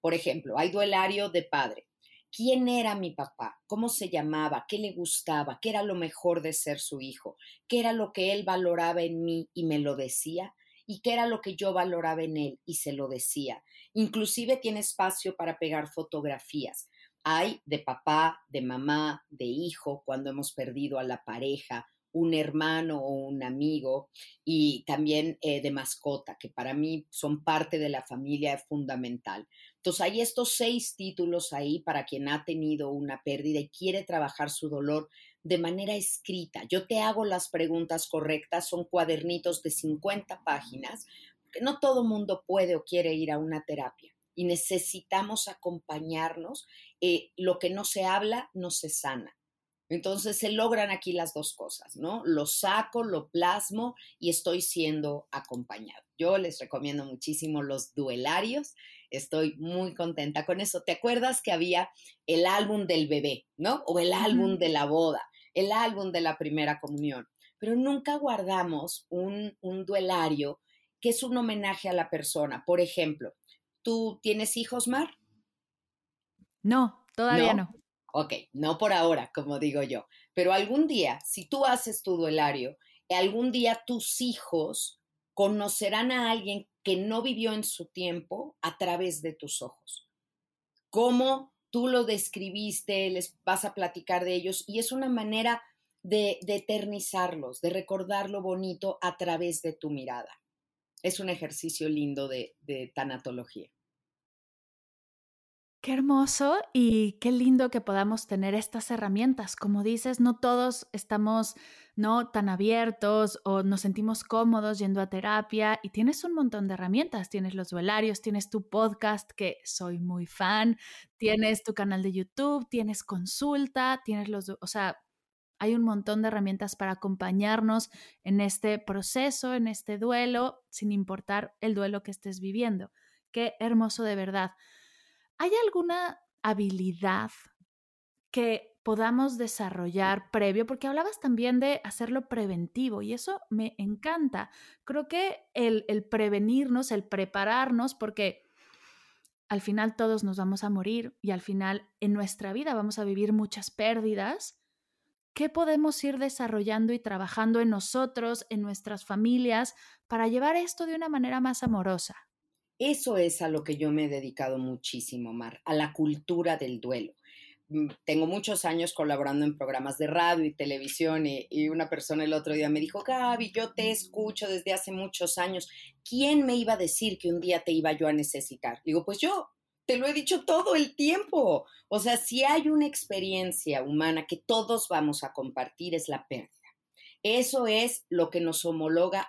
Por ejemplo, hay duelario de padre. ¿Quién era mi papá? ¿Cómo se llamaba? ¿Qué le gustaba? ¿Qué era lo mejor de ser su hijo? ¿Qué era lo que él valoraba en mí y me lo decía? ¿Y qué era lo que yo valoraba en él y se lo decía? Inclusive tiene espacio para pegar fotografías. Hay de papá, de mamá, de hijo, cuando hemos perdido a la pareja, un hermano o un amigo, y también de mascota, que para mí son parte de la familia fundamental. Entonces hay estos 6 títulos ahí para quien ha tenido una pérdida y quiere trabajar su dolor de manera escrita. Yo te hago las preguntas correctas, son cuadernitos de 50 páginas, porque no todo mundo puede o quiere ir a una terapia y necesitamos acompañarnos. Lo que no se habla no se sana. Entonces se logran aquí las dos cosas, ¿no? Lo saco, lo plasmo y estoy siendo acompañado. Yo les recomiendo muchísimo los duelarios. Estoy muy contenta con eso. ¿Te acuerdas que había el álbum del bebé, ¿no? O el álbum de la boda, el álbum de la primera comunión. Pero nunca guardamos un duelario que es un homenaje a la persona. Por ejemplo, ¿tú tienes hijos, Mar? No, todavía ¿No? no. Ok, no por ahora, como digo yo, pero algún día, si tú haces tu duelario, algún día tus hijos conocerán a alguien que no vivió en su tiempo a través de tus ojos. Cómo tú lo describiste, les vas a platicar de ellos y es una manera de eternizarlos, de recordar lo bonito a través de tu mirada. Es un ejercicio lindo de tanatología. Qué hermoso y qué lindo que podamos tener estas herramientas. Como dices, no todos estamos no tan abiertos o nos sentimos cómodos yendo a terapia y tienes un montón de herramientas. Tienes los duelarios, tienes tu podcast que soy muy fan, tienes tu canal de YouTube, tienes consulta, tienes o sea, hay un montón de herramientas para acompañarnos en este proceso, en este duelo, sin importar el duelo que estés viviendo. Qué hermoso de verdad. ¿Hay alguna habilidad que podamos desarrollar previo? Porque hablabas también de hacerlo preventivo y eso me encanta. Creo que el prevenirnos, el prepararnos, porque al final todos nos vamos a morir y al final en nuestra vida vamos a vivir muchas pérdidas. ¿Qué podemos ir desarrollando y trabajando en nosotros, en nuestras familias, para llevar esto de una manera más amorosa? Eso es a lo que yo me he dedicado muchísimo, Mar, a la cultura del duelo. Tengo muchos años colaborando en programas de radio y televisión y una persona el otro día me dijo, Gaby, yo te escucho desde hace muchos años. ¿Quién me iba a decir que un día te iba yo a necesitar? Digo, pues yo, te lo he dicho todo el tiempo. O sea, si hay una experiencia humana que todos vamos a compartir es la pérdida. Eso es lo que nos homologa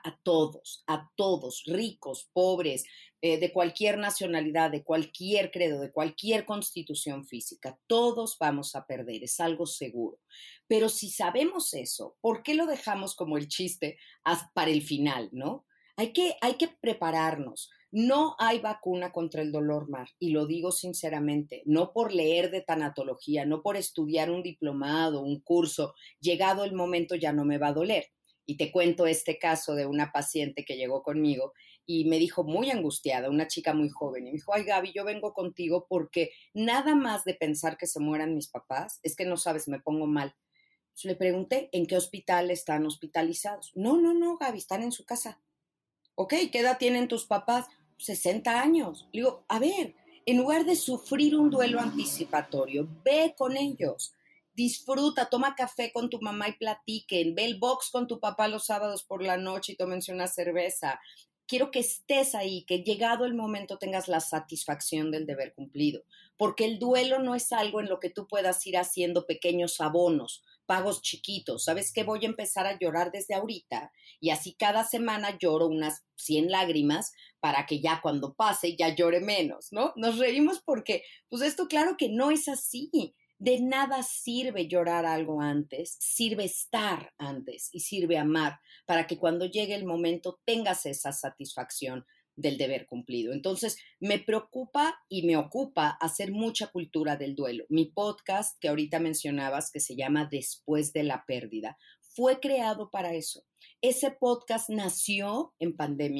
a todos, ricos, pobres, de cualquier nacionalidad, de cualquier credo, de cualquier constitución física. Todos vamos a perder, es algo seguro. Pero si sabemos eso, ¿por qué lo dejamos como el chiste para el final, no? Hay que prepararnos. No hay vacuna contra el dolor, Mar, y lo digo sinceramente, no por leer de tanatología, no por estudiar un diplomado, un curso, llegado el momento ya no me va a doler. Y te cuento este caso de una paciente que llegó conmigo y me dijo muy angustiada, una chica muy joven, y me dijo, ay Gaby, yo vengo contigo porque nada más de pensar que se mueran mis papás, es que no sabes, me pongo mal. Entonces le pregunté, ¿en qué hospital están hospitalizados? No, no, no, Gaby, están en su casa. Ok, ¿qué edad tienen tus papás? 60 años. Le digo, a ver, en lugar de sufrir un duelo anticipatorio, ve con ellos, disfruta, toma café con tu mamá y platiquen, ve el box con tu papá los sábados por la noche y tómense una cerveza. Quiero que estés ahí, que llegado el momento tengas la satisfacción del deber cumplido, porque el duelo no es algo en lo que tú puedas ir haciendo pequeños abonos, pagos chiquitos. ¿Sabes qué? Voy a empezar a llorar desde ahorita y así cada semana lloro unas 100 lágrimas para que ya cuando pase ya llore menos, ¿no? Nos reímos porque, pues esto claro que no es así. De nada sirve llorar algo antes, sirve estar antes y sirve amar para que cuando llegue el momento tengas esa satisfacción del deber cumplido. Entonces, me preocupa y me ocupa hacer mucha cultura del duelo. Mi podcast que ahorita mencionabas, que se llama Después de la pérdida, fue creado para eso. Ese podcast nació en pandemia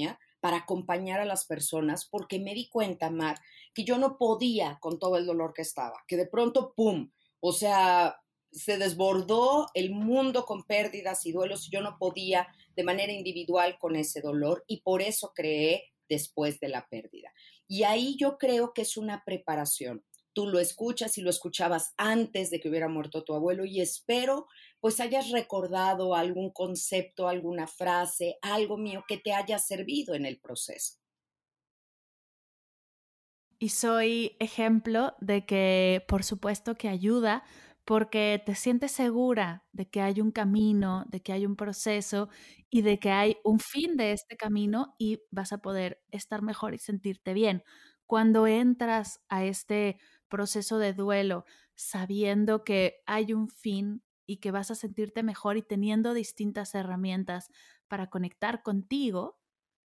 para acompañar a las personas, porque me di cuenta, Mar, que yo no podía con todo el dolor que estaba, que de pronto, ¡pum! O sea, se desbordó el mundo con pérdidas y duelos y yo no podía de manera individual con ese dolor y por eso creé Después de la pérdida. Y ahí yo creo que es una preparación. Tú lo escuchas y lo escuchabas antes de que hubiera muerto tu abuelo y espero pues hayas recordado algún concepto, alguna frase, algo mío que te haya servido en el proceso. Y soy ejemplo de que, por supuesto, que ayuda porque te sientes segura de que hay un camino, de que hay un proceso y de que hay un fin de este camino y vas a poder estar mejor y sentirte bien. Cuando entras a este proceso de duelo sabiendo que hay un fin y que vas a sentirte mejor y teniendo distintas herramientas para conectar contigo,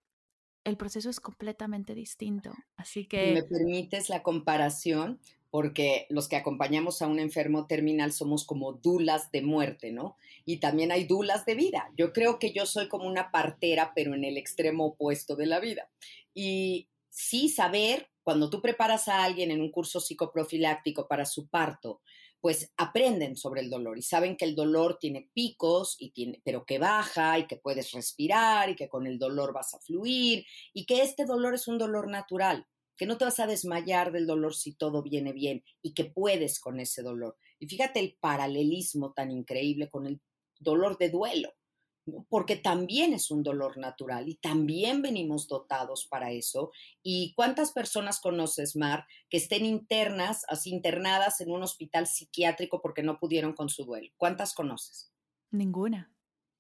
el proceso es completamente distinto. Así Si me que permites la comparación, porque los que acompañamos a un enfermo terminal somos como dulas de muerte, ¿no? Y también hay dulas de vida. Yo creo que yo soy como una partera, pero en el extremo opuesto de la vida. Y sí saber, cuando tú preparas a alguien en un curso psicoprofiláctico para su parto, pues aprenden sobre el dolor y saben que el dolor tiene picos, pero que baja y que puedes respirar y que con el dolor vas a fluir y que este dolor es un dolor natural, que no te vas a desmayar del dolor si todo viene bien y que puedes con ese dolor. Y fíjate el paralelismo tan increíble con el dolor de duelo, ¿no? Porque también es un dolor natural y también venimos dotados para eso. ¿Y cuántas personas conoces, Mar, que estén internas, así internadas en un hospital psiquiátrico porque no pudieron con su duelo? ¿Cuántas conoces? ninguna.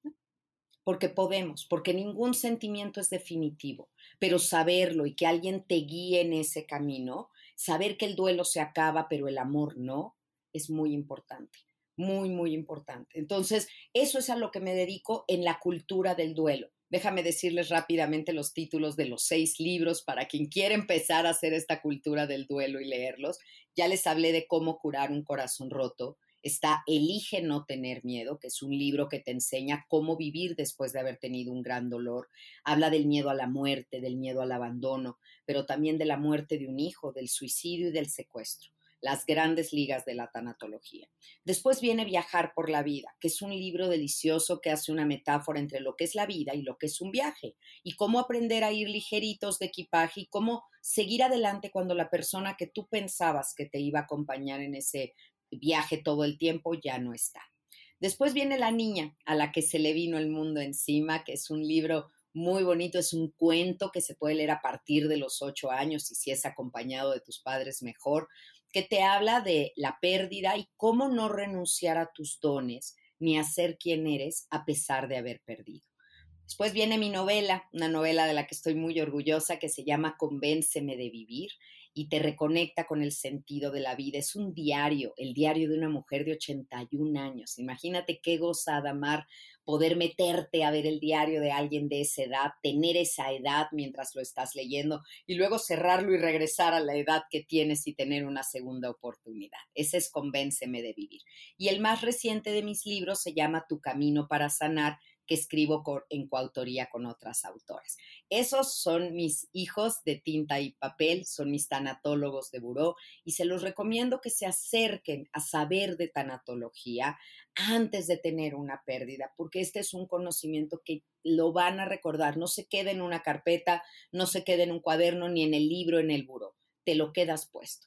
Porque podemos, porque ningún sentimiento es definitivo, pero saberlo y que alguien te guíe en ese camino, saber que el duelo se acaba, pero el amor no, es muy importante, muy, muy importante. Entonces, eso es a lo que me dedico en la cultura del duelo. Déjame decirles rápidamente los títulos de los 6 libros para quien quiera empezar a hacer esta cultura del duelo y leerlos. Ya les hablé de cómo curar un corazón roto. Está Elige no tener miedo, que es un libro que te enseña cómo vivir después de haber tenido un gran dolor. Habla del miedo a la muerte, del miedo al abandono, pero también de la muerte de un hijo, del suicidio y del secuestro. Las grandes ligas de la tanatología. Después viene Viajar por la vida, que es un libro delicioso que hace una metáfora entre lo que es la vida y lo que es un viaje, y cómo aprender a ir ligeritos de equipaje y cómo seguir adelante cuando la persona que tú pensabas que te iba a acompañar en ese viaje todo el tiempo ya no está. Después viene La niña a la que se le vino el mundo encima, que es un libro muy bonito, es un cuento que se puede leer a partir de los 8 años y si es acompañado de tus padres mejor, que te habla de la pérdida y cómo no renunciar a tus dones ni a ser quien eres a pesar de haber perdido. Después viene mi novela, una novela de la que estoy muy orgullosa, que se llama Convénceme de vivir y te reconecta con el sentido de la vida. Es un diario, el diario de una mujer de 81 años. Imagínate qué gozada, Mar, poder meterte a ver el diario de alguien de esa edad, tener esa edad mientras lo estás leyendo y luego cerrarlo y regresar a la edad que tienes y tener una segunda oportunidad. Ese es Convénceme de vivir. Y el más reciente de mis libros se llama Tu camino para sanar, que escribo en coautoría con otras autoras. Esos son mis hijos de tinta y papel, son mis tanatólogos de buró y se los recomiendo que se acerquen a saber de tanatología antes de tener una pérdida, porque este es un conocimiento que lo van a recordar, no se queda en una carpeta, no se queda en un cuaderno ni en el libro, en el buró, te lo quedas puesto.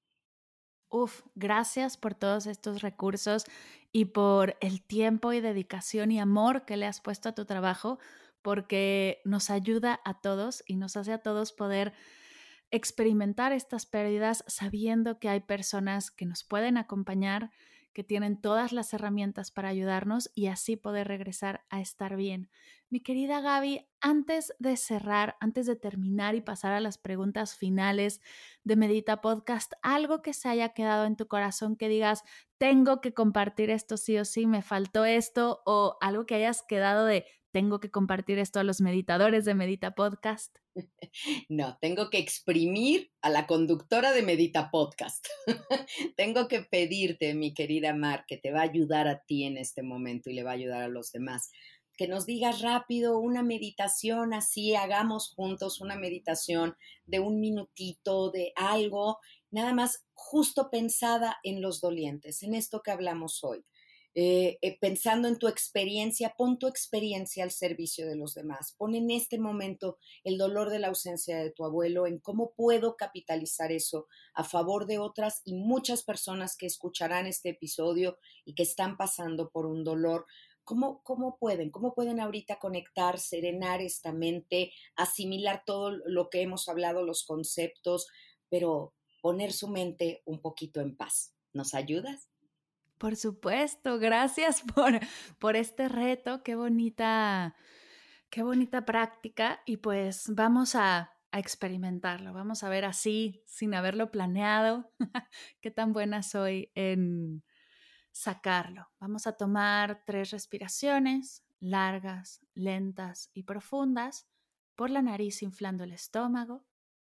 Uf, gracias por todos estos recursos y por el tiempo y dedicación y amor que le has puesto a tu trabajo, porque nos ayuda a todos y nos hace a todos poder experimentar estas pérdidas sabiendo que hay personas que nos pueden acompañar, que tienen todas las herramientas para ayudarnos y así poder regresar a estar bien. Mi querida Gaby, antes de cerrar, antes de terminar y pasar a las preguntas finales de Medita Podcast, algo que se haya quedado en tu corazón que digas, tengo que compartir esto sí o sí, me faltó esto, o algo que hayas quedado de, tengo que compartir esto a los meditadores de Medita Podcast. No, tengo que exprimir a la conductora de Medita Podcast. Tengo que pedirte, mi querida Mar, que te va a ayudar a ti en este momento y le va a ayudar a los demás, que nos digas rápido una meditación así, hagamos juntos una meditación de un minutito, de algo, nada más justo pensada en los dolientes, en esto que hablamos hoy. Pensando en tu experiencia, pon tu experiencia al servicio de los demás. Pon en este momento el dolor de la ausencia de tu abuelo, en cómo puedo capitalizar eso a favor de otras y muchas personas que escucharán este episodio y que están pasando por un dolor. ¿Cómo pueden? ¿Cómo pueden ahorita conectar, serenar esta mente, asimilar todo lo que hemos hablado, los conceptos, pero poner su mente un poquito en paz? ¿Nos ayudas? Por supuesto, gracias por este reto, qué bonita práctica y pues vamos a experimentarlo, vamos a ver así, sin haberlo planeado, qué tan buena soy en sacarlo. Vamos a tomar 3 respiraciones largas, lentas y profundas por la nariz inflando el estómago.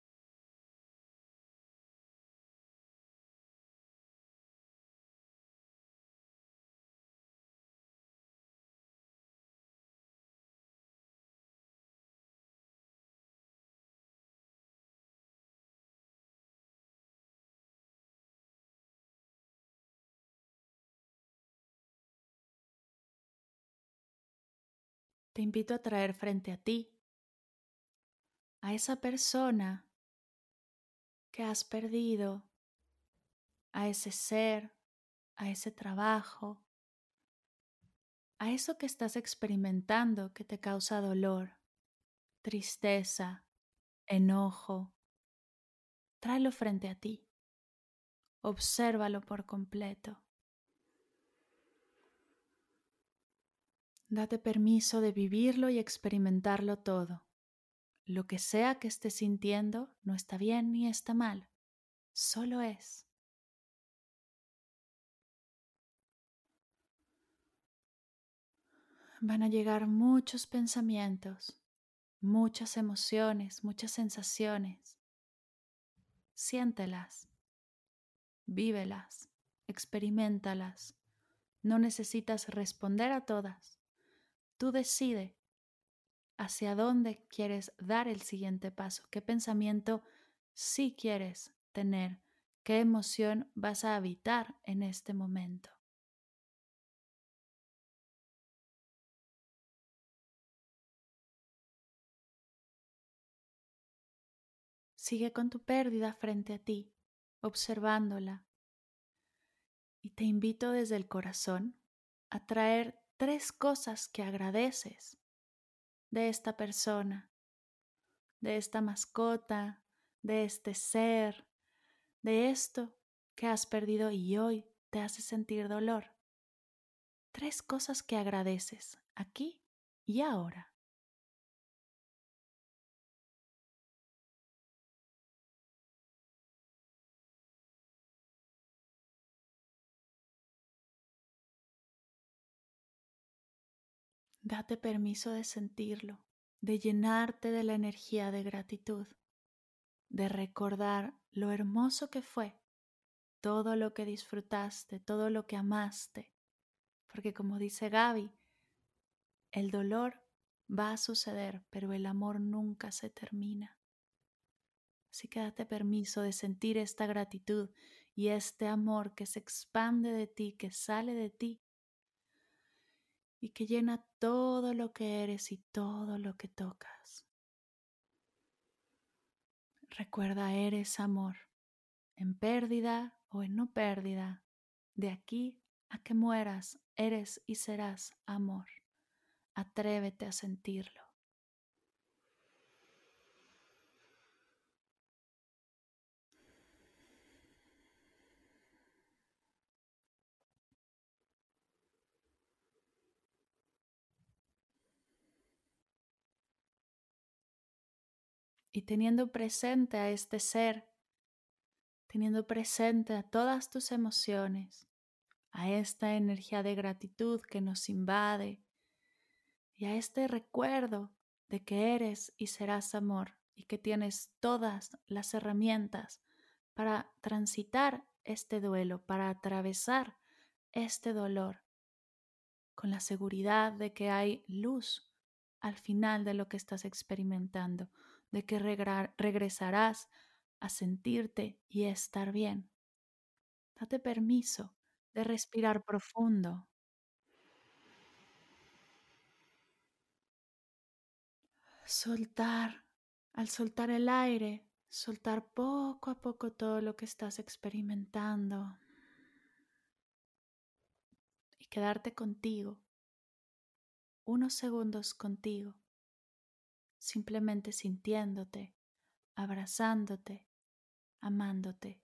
Te invito a traer frente a ti a esa persona que has perdido, a ese ser, a ese trabajo, a eso que estás experimentando que te causa dolor, tristeza, enojo. Tráelo frente a ti. Obsérvalo por completo. Date permiso de vivirlo y experimentarlo todo. Lo que sea que estés sintiendo no está bien ni está mal, solo es. Van a llegar muchos pensamientos, muchas emociones, muchas sensaciones. Siéntelas, vívelas, experimentalas. No necesitas responder a todas. Tú decide hacia dónde quieres dar el siguiente paso, qué pensamiento sí quieres tener, qué emoción vas a habitar en este momento. Sigue con tu pérdida frente a ti, observándola, y te invito desde el corazón a traer 3 cosas que agradeces de esta persona, de esta mascota, de este ser, de esto que has perdido y hoy te hace sentir dolor. 3 cosas que agradeces aquí y ahora. Date permiso de sentirlo, de llenarte de la energía de gratitud, de recordar lo hermoso que fue, todo lo que disfrutaste, todo lo que amaste, porque como dice Gaby, el dolor va a suceder, pero el amor nunca se termina. Así que date permiso de sentir esta gratitud y este amor que se expande de ti, que sale de ti y que llena todo lo que eres y todo lo que tocas. Recuerda, eres amor, en pérdida o en no pérdida, de aquí a que mueras, eres y serás amor. Atrévete a sentirlo. Y teniendo presente a este ser, teniendo presente a todas tus emociones, a esta energía de gratitud que nos invade y a este recuerdo de que eres y serás amor y que tienes todas las herramientas para transitar este duelo, para atravesar este dolor. con la seguridad de que hay luz al final de lo que estás experimentando, de que regresarás a sentirte y estar bien. Date permiso de respirar profundo. Soltar. Al soltar el aire, soltar poco a poco todo lo que estás experimentando y quedarte contigo, unos segundos contigo, simplemente sintiéndote, abrazándote, amándote.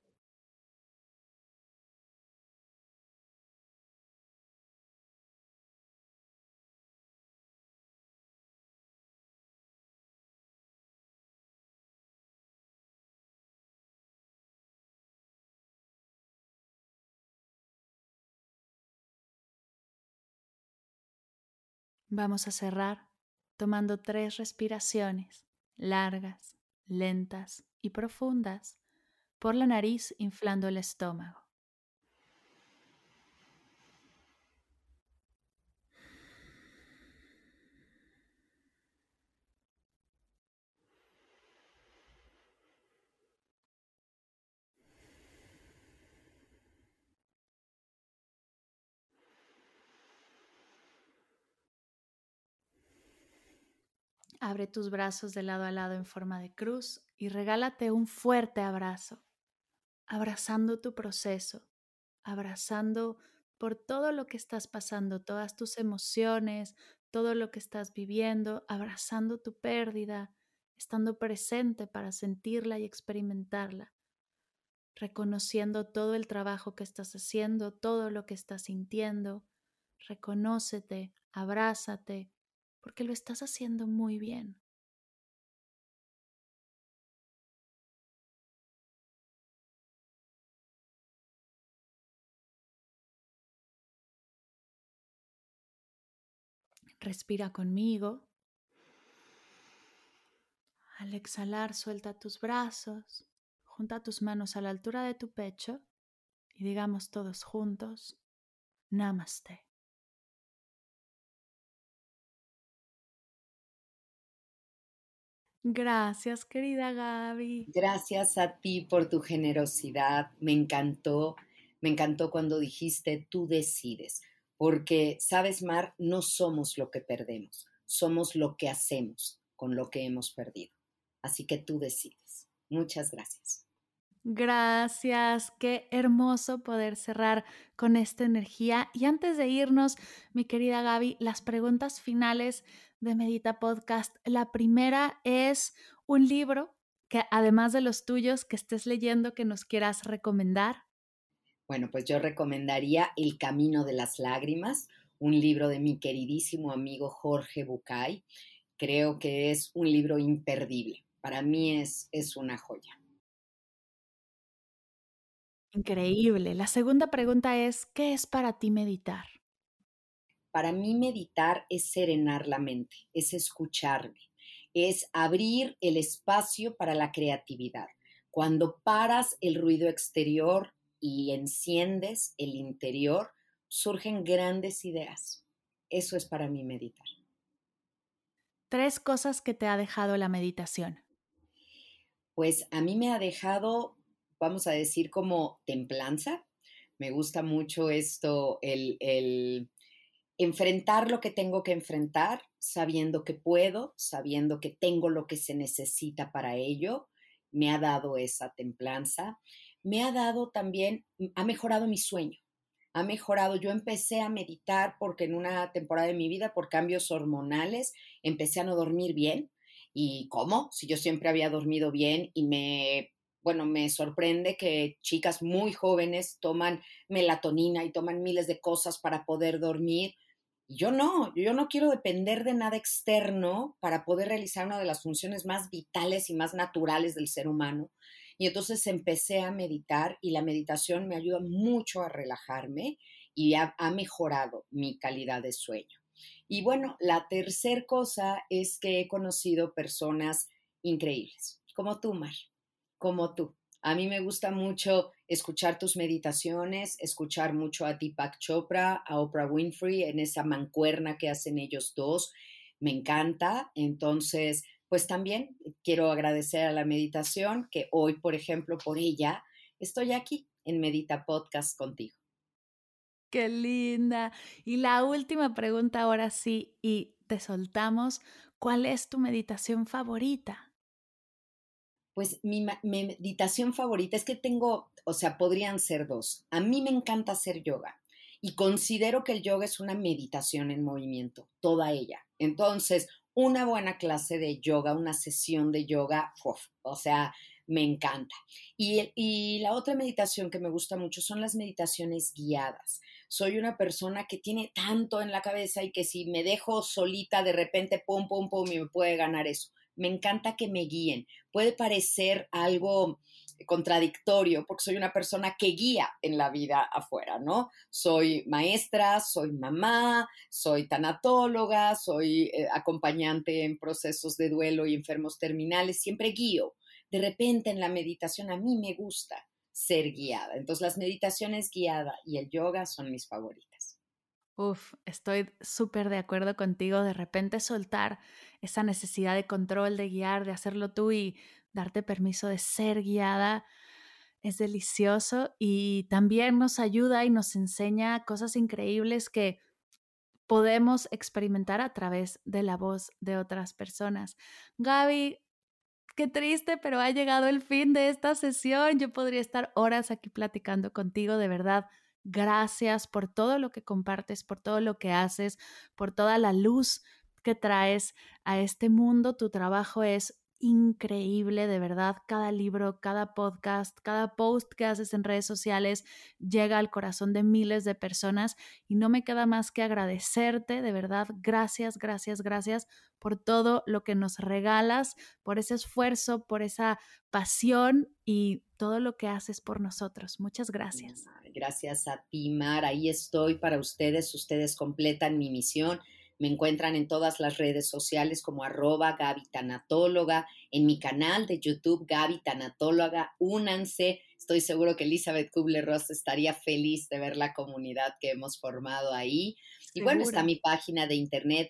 Vamos a cerrar tomando 3 respiraciones largas, lentas y profundas por la nariz, inflando el estómago. Abre tus brazos de lado a lado en forma de cruz y regálate un fuerte abrazo, abrazando tu proceso, abrazando por todo lo que estás pasando, todas tus emociones, todo lo que estás viviendo, abrazando tu pérdida, estando presente para sentirla y experimentarla, reconociendo todo el trabajo que estás haciendo, todo lo que estás sintiendo. Reconócete, abrázate, porque lo estás haciendo muy bien. Respira conmigo. Al exhalar, suelta tus brazos, junta tus manos a la altura de tu pecho y digamos todos juntos, Namaste. Gracias, querida Gaby. Gracias a ti por tu generosidad. Me encantó cuando dijiste tú decides, porque, sabes, Mar, no somos lo que perdemos, somos lo que hacemos con lo que hemos perdido. Así que tú decides. Muchas gracias. Gracias, qué hermoso poder cerrar con esta energía. Y antes de irnos, mi querida Gaby, las preguntas finales de Medita Podcast. La primera es un libro que además de los tuyos que estés leyendo que nos quieras recomendar. Bueno, pues yo recomendaría El Camino de las Lágrimas, un libro de mi queridísimo amigo Jorge Bucay. Creo que es un libro imperdible. Para mí es una joya. Increíble. La segunda pregunta es, ¿qué es para ti meditar? Para mí meditar es serenar la mente, es escucharme, es abrir el espacio para la creatividad. Cuando paras el ruido exterior y enciendes el interior, surgen grandes ideas. Eso es para mí meditar. 3 cosas que te ha dejado la meditación. Pues a mí me ha dejado, vamos a decir, como templanza. Me gusta mucho esto, el enfrentar lo que tengo que enfrentar, sabiendo que puedo, sabiendo que tengo lo que se necesita para ello. Me ha dado esa templanza. Me ha dado también, ha mejorado mi sueño. Ha mejorado. Yo empecé a meditar porque en una temporada de mi vida, por cambios hormonales, empecé a no dormir bien. ¿Y cómo? Si yo siempre había dormido bien y bueno, me sorprende que chicas muy jóvenes toman melatonina y toman miles de cosas para poder dormir. Y yo no quiero depender de nada externo para poder realizar una de las funciones más vitales y más naturales del ser humano. Y entonces empecé a meditar y la meditación me ayuda mucho a relajarme y ha mejorado mi calidad de sueño. Y bueno, la tercer cosa es que he conocido personas increíbles, como tú, Mar, como tú. A mí me gusta mucho escuchar tus meditaciones, escuchar mucho a Deepak Chopra, a Oprah Winfrey, en esa mancuerna que hacen ellos dos. Me encanta. Entonces, pues también quiero agradecer a la meditación que hoy, por ejemplo, por ella, estoy aquí en Medita Podcast contigo. ¡Qué linda! Y la última pregunta ahora sí, y te soltamos. ¿Cuál es tu meditación favorita? Pues mi meditación favorita es que tengo, o sea, podrían ser dos. A mí me encanta hacer yoga y considero que el yoga es una meditación en movimiento, toda ella. Entonces, una buena clase de yoga, una sesión de yoga, uf, o sea, me encanta. Y la otra meditación que me gusta mucho son las meditaciones guiadas. Soy una persona que tiene tanto en la cabeza y que si me dejo solita, de repente, pum, pum, pum, y me puede ganar eso. Me encanta que me guíen. Puede parecer algo contradictorio porque soy una persona que guía en la vida afuera, ¿no? Soy maestra, soy mamá, soy tanatóloga, soy acompañante en procesos de duelo y enfermos terminales, siempre guío. De repente en la meditación a mí me gusta ser guiada. Entonces las meditaciones guiadas y el yoga son mis favoritas. Uf, estoy súper de acuerdo contigo. De repente soltar esa necesidad de control, de guiar, de hacerlo tú y darte permiso de ser guiada es delicioso y también nos ayuda y nos enseña cosas increíbles que podemos experimentar a través de la voz de otras personas. Gaby, qué triste, pero ha llegado el fin de esta sesión. Yo podría estar horas aquí platicando contigo, de verdad. Gracias por todo lo que compartes, por todo lo que haces, por toda la luz que traes a este mundo. Tu trabajo es increíble, de verdad. Cada libro, cada podcast, cada post que haces en redes sociales llega al corazón de miles de personas y no me queda más que agradecerte, de verdad. Gracias, gracias, gracias por todo lo que nos regalas, por ese esfuerzo, por esa pasión y todo lo que haces por nosotros. Muchas gracias. Gracias a ti, Mar. Ahí estoy para ustedes. Ustedes completan mi misión. Me encuentran en todas las redes sociales como @GabyTanatóloga, en mi canal de YouTube Gaby Tanatóloga. Únanse. Estoy seguro que Elizabeth Kubler-Ross estaría feliz de ver la comunidad que hemos formado ahí. Y bueno, está mi página de internet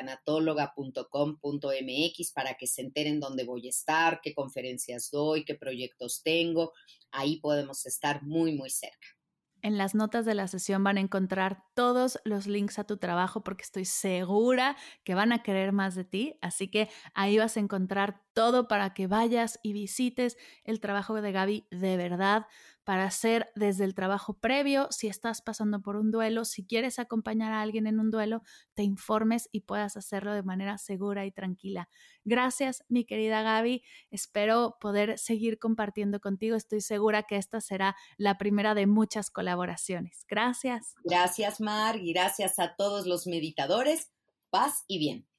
gabytanatóloga.com.mx para que se enteren dónde voy a estar, qué conferencias doy, qué proyectos tengo. Ahí podemos estar muy, muy cerca. En las notas de la sesión van a encontrar todos los links a tu trabajo porque estoy segura que van a querer más de ti. Así que ahí vas a encontrar todo para que vayas y visites el trabajo de Gaby de verdad, para hacer desde el trabajo previo, si estás pasando por un duelo, si quieres acompañar a alguien en un duelo, te informes y puedas hacerlo de manera segura y tranquila. Gracias, mi querida Gaby. Espero poder seguir compartiendo contigo. Estoy segura que esta será la primera de muchas colaboraciones. Gracias. Gracias, Mar, y gracias a todos los meditadores. Paz y bien.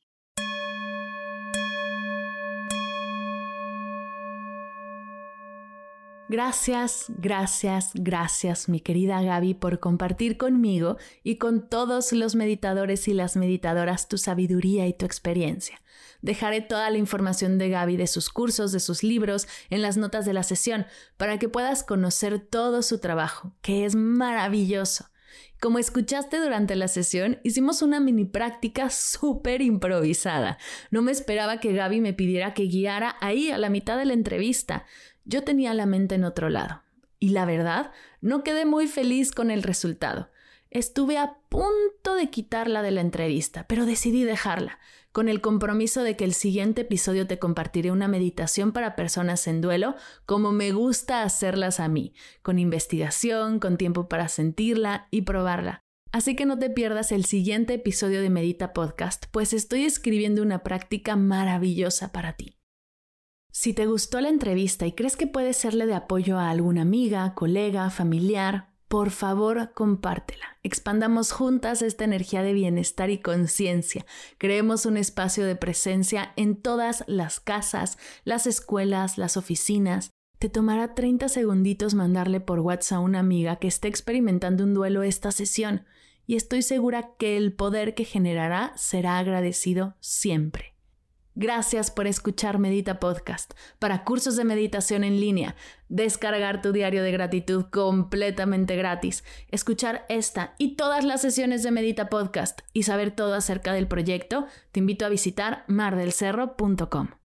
Gracias, gracias, gracias, mi querida Gaby, por compartir conmigo y con todos los meditadores y las meditadoras tu sabiduría y tu experiencia. Dejaré toda la información de Gaby, de sus cursos, de sus libros, en las notas de la sesión, para que puedas conocer todo su trabajo, que es maravilloso. Como escuchaste durante la sesión, hicimos una mini práctica súper improvisada. No me esperaba que Gaby me pidiera que guiara ahí a la mitad de la entrevista. Yo tenía la mente en otro lado. Y la verdad, no quedé muy feliz con el resultado. Estuve a punto de quitarla de la entrevista, pero decidí dejarla, con el compromiso de que el siguiente episodio te compartiré una meditación para personas en duelo, como me gusta hacerlas a mí, con investigación, con tiempo para sentirla y probarla. Así que no te pierdas el siguiente episodio de Medita Podcast, pues estoy escribiendo una práctica maravillosa para ti. Si te gustó la entrevista y crees que puede serle de apoyo a alguna amiga, colega, familiar, por favor, compártela. Expandamos juntas esta energía de bienestar y conciencia. Creemos un espacio de presencia en todas las casas, las escuelas, las oficinas. Te tomará 30 segunditos mandarle por WhatsApp a una amiga que esté experimentando un duelo esta sesión y estoy segura que el poder que generará será agradecido siempre. Gracias por escuchar Medita Podcast. Para cursos de meditación en línea, descargar tu diario de gratitud completamente gratis, escuchar esta y todas las sesiones de Medita Podcast y saber todo acerca del proyecto, te invito a visitar mardelcerro.com.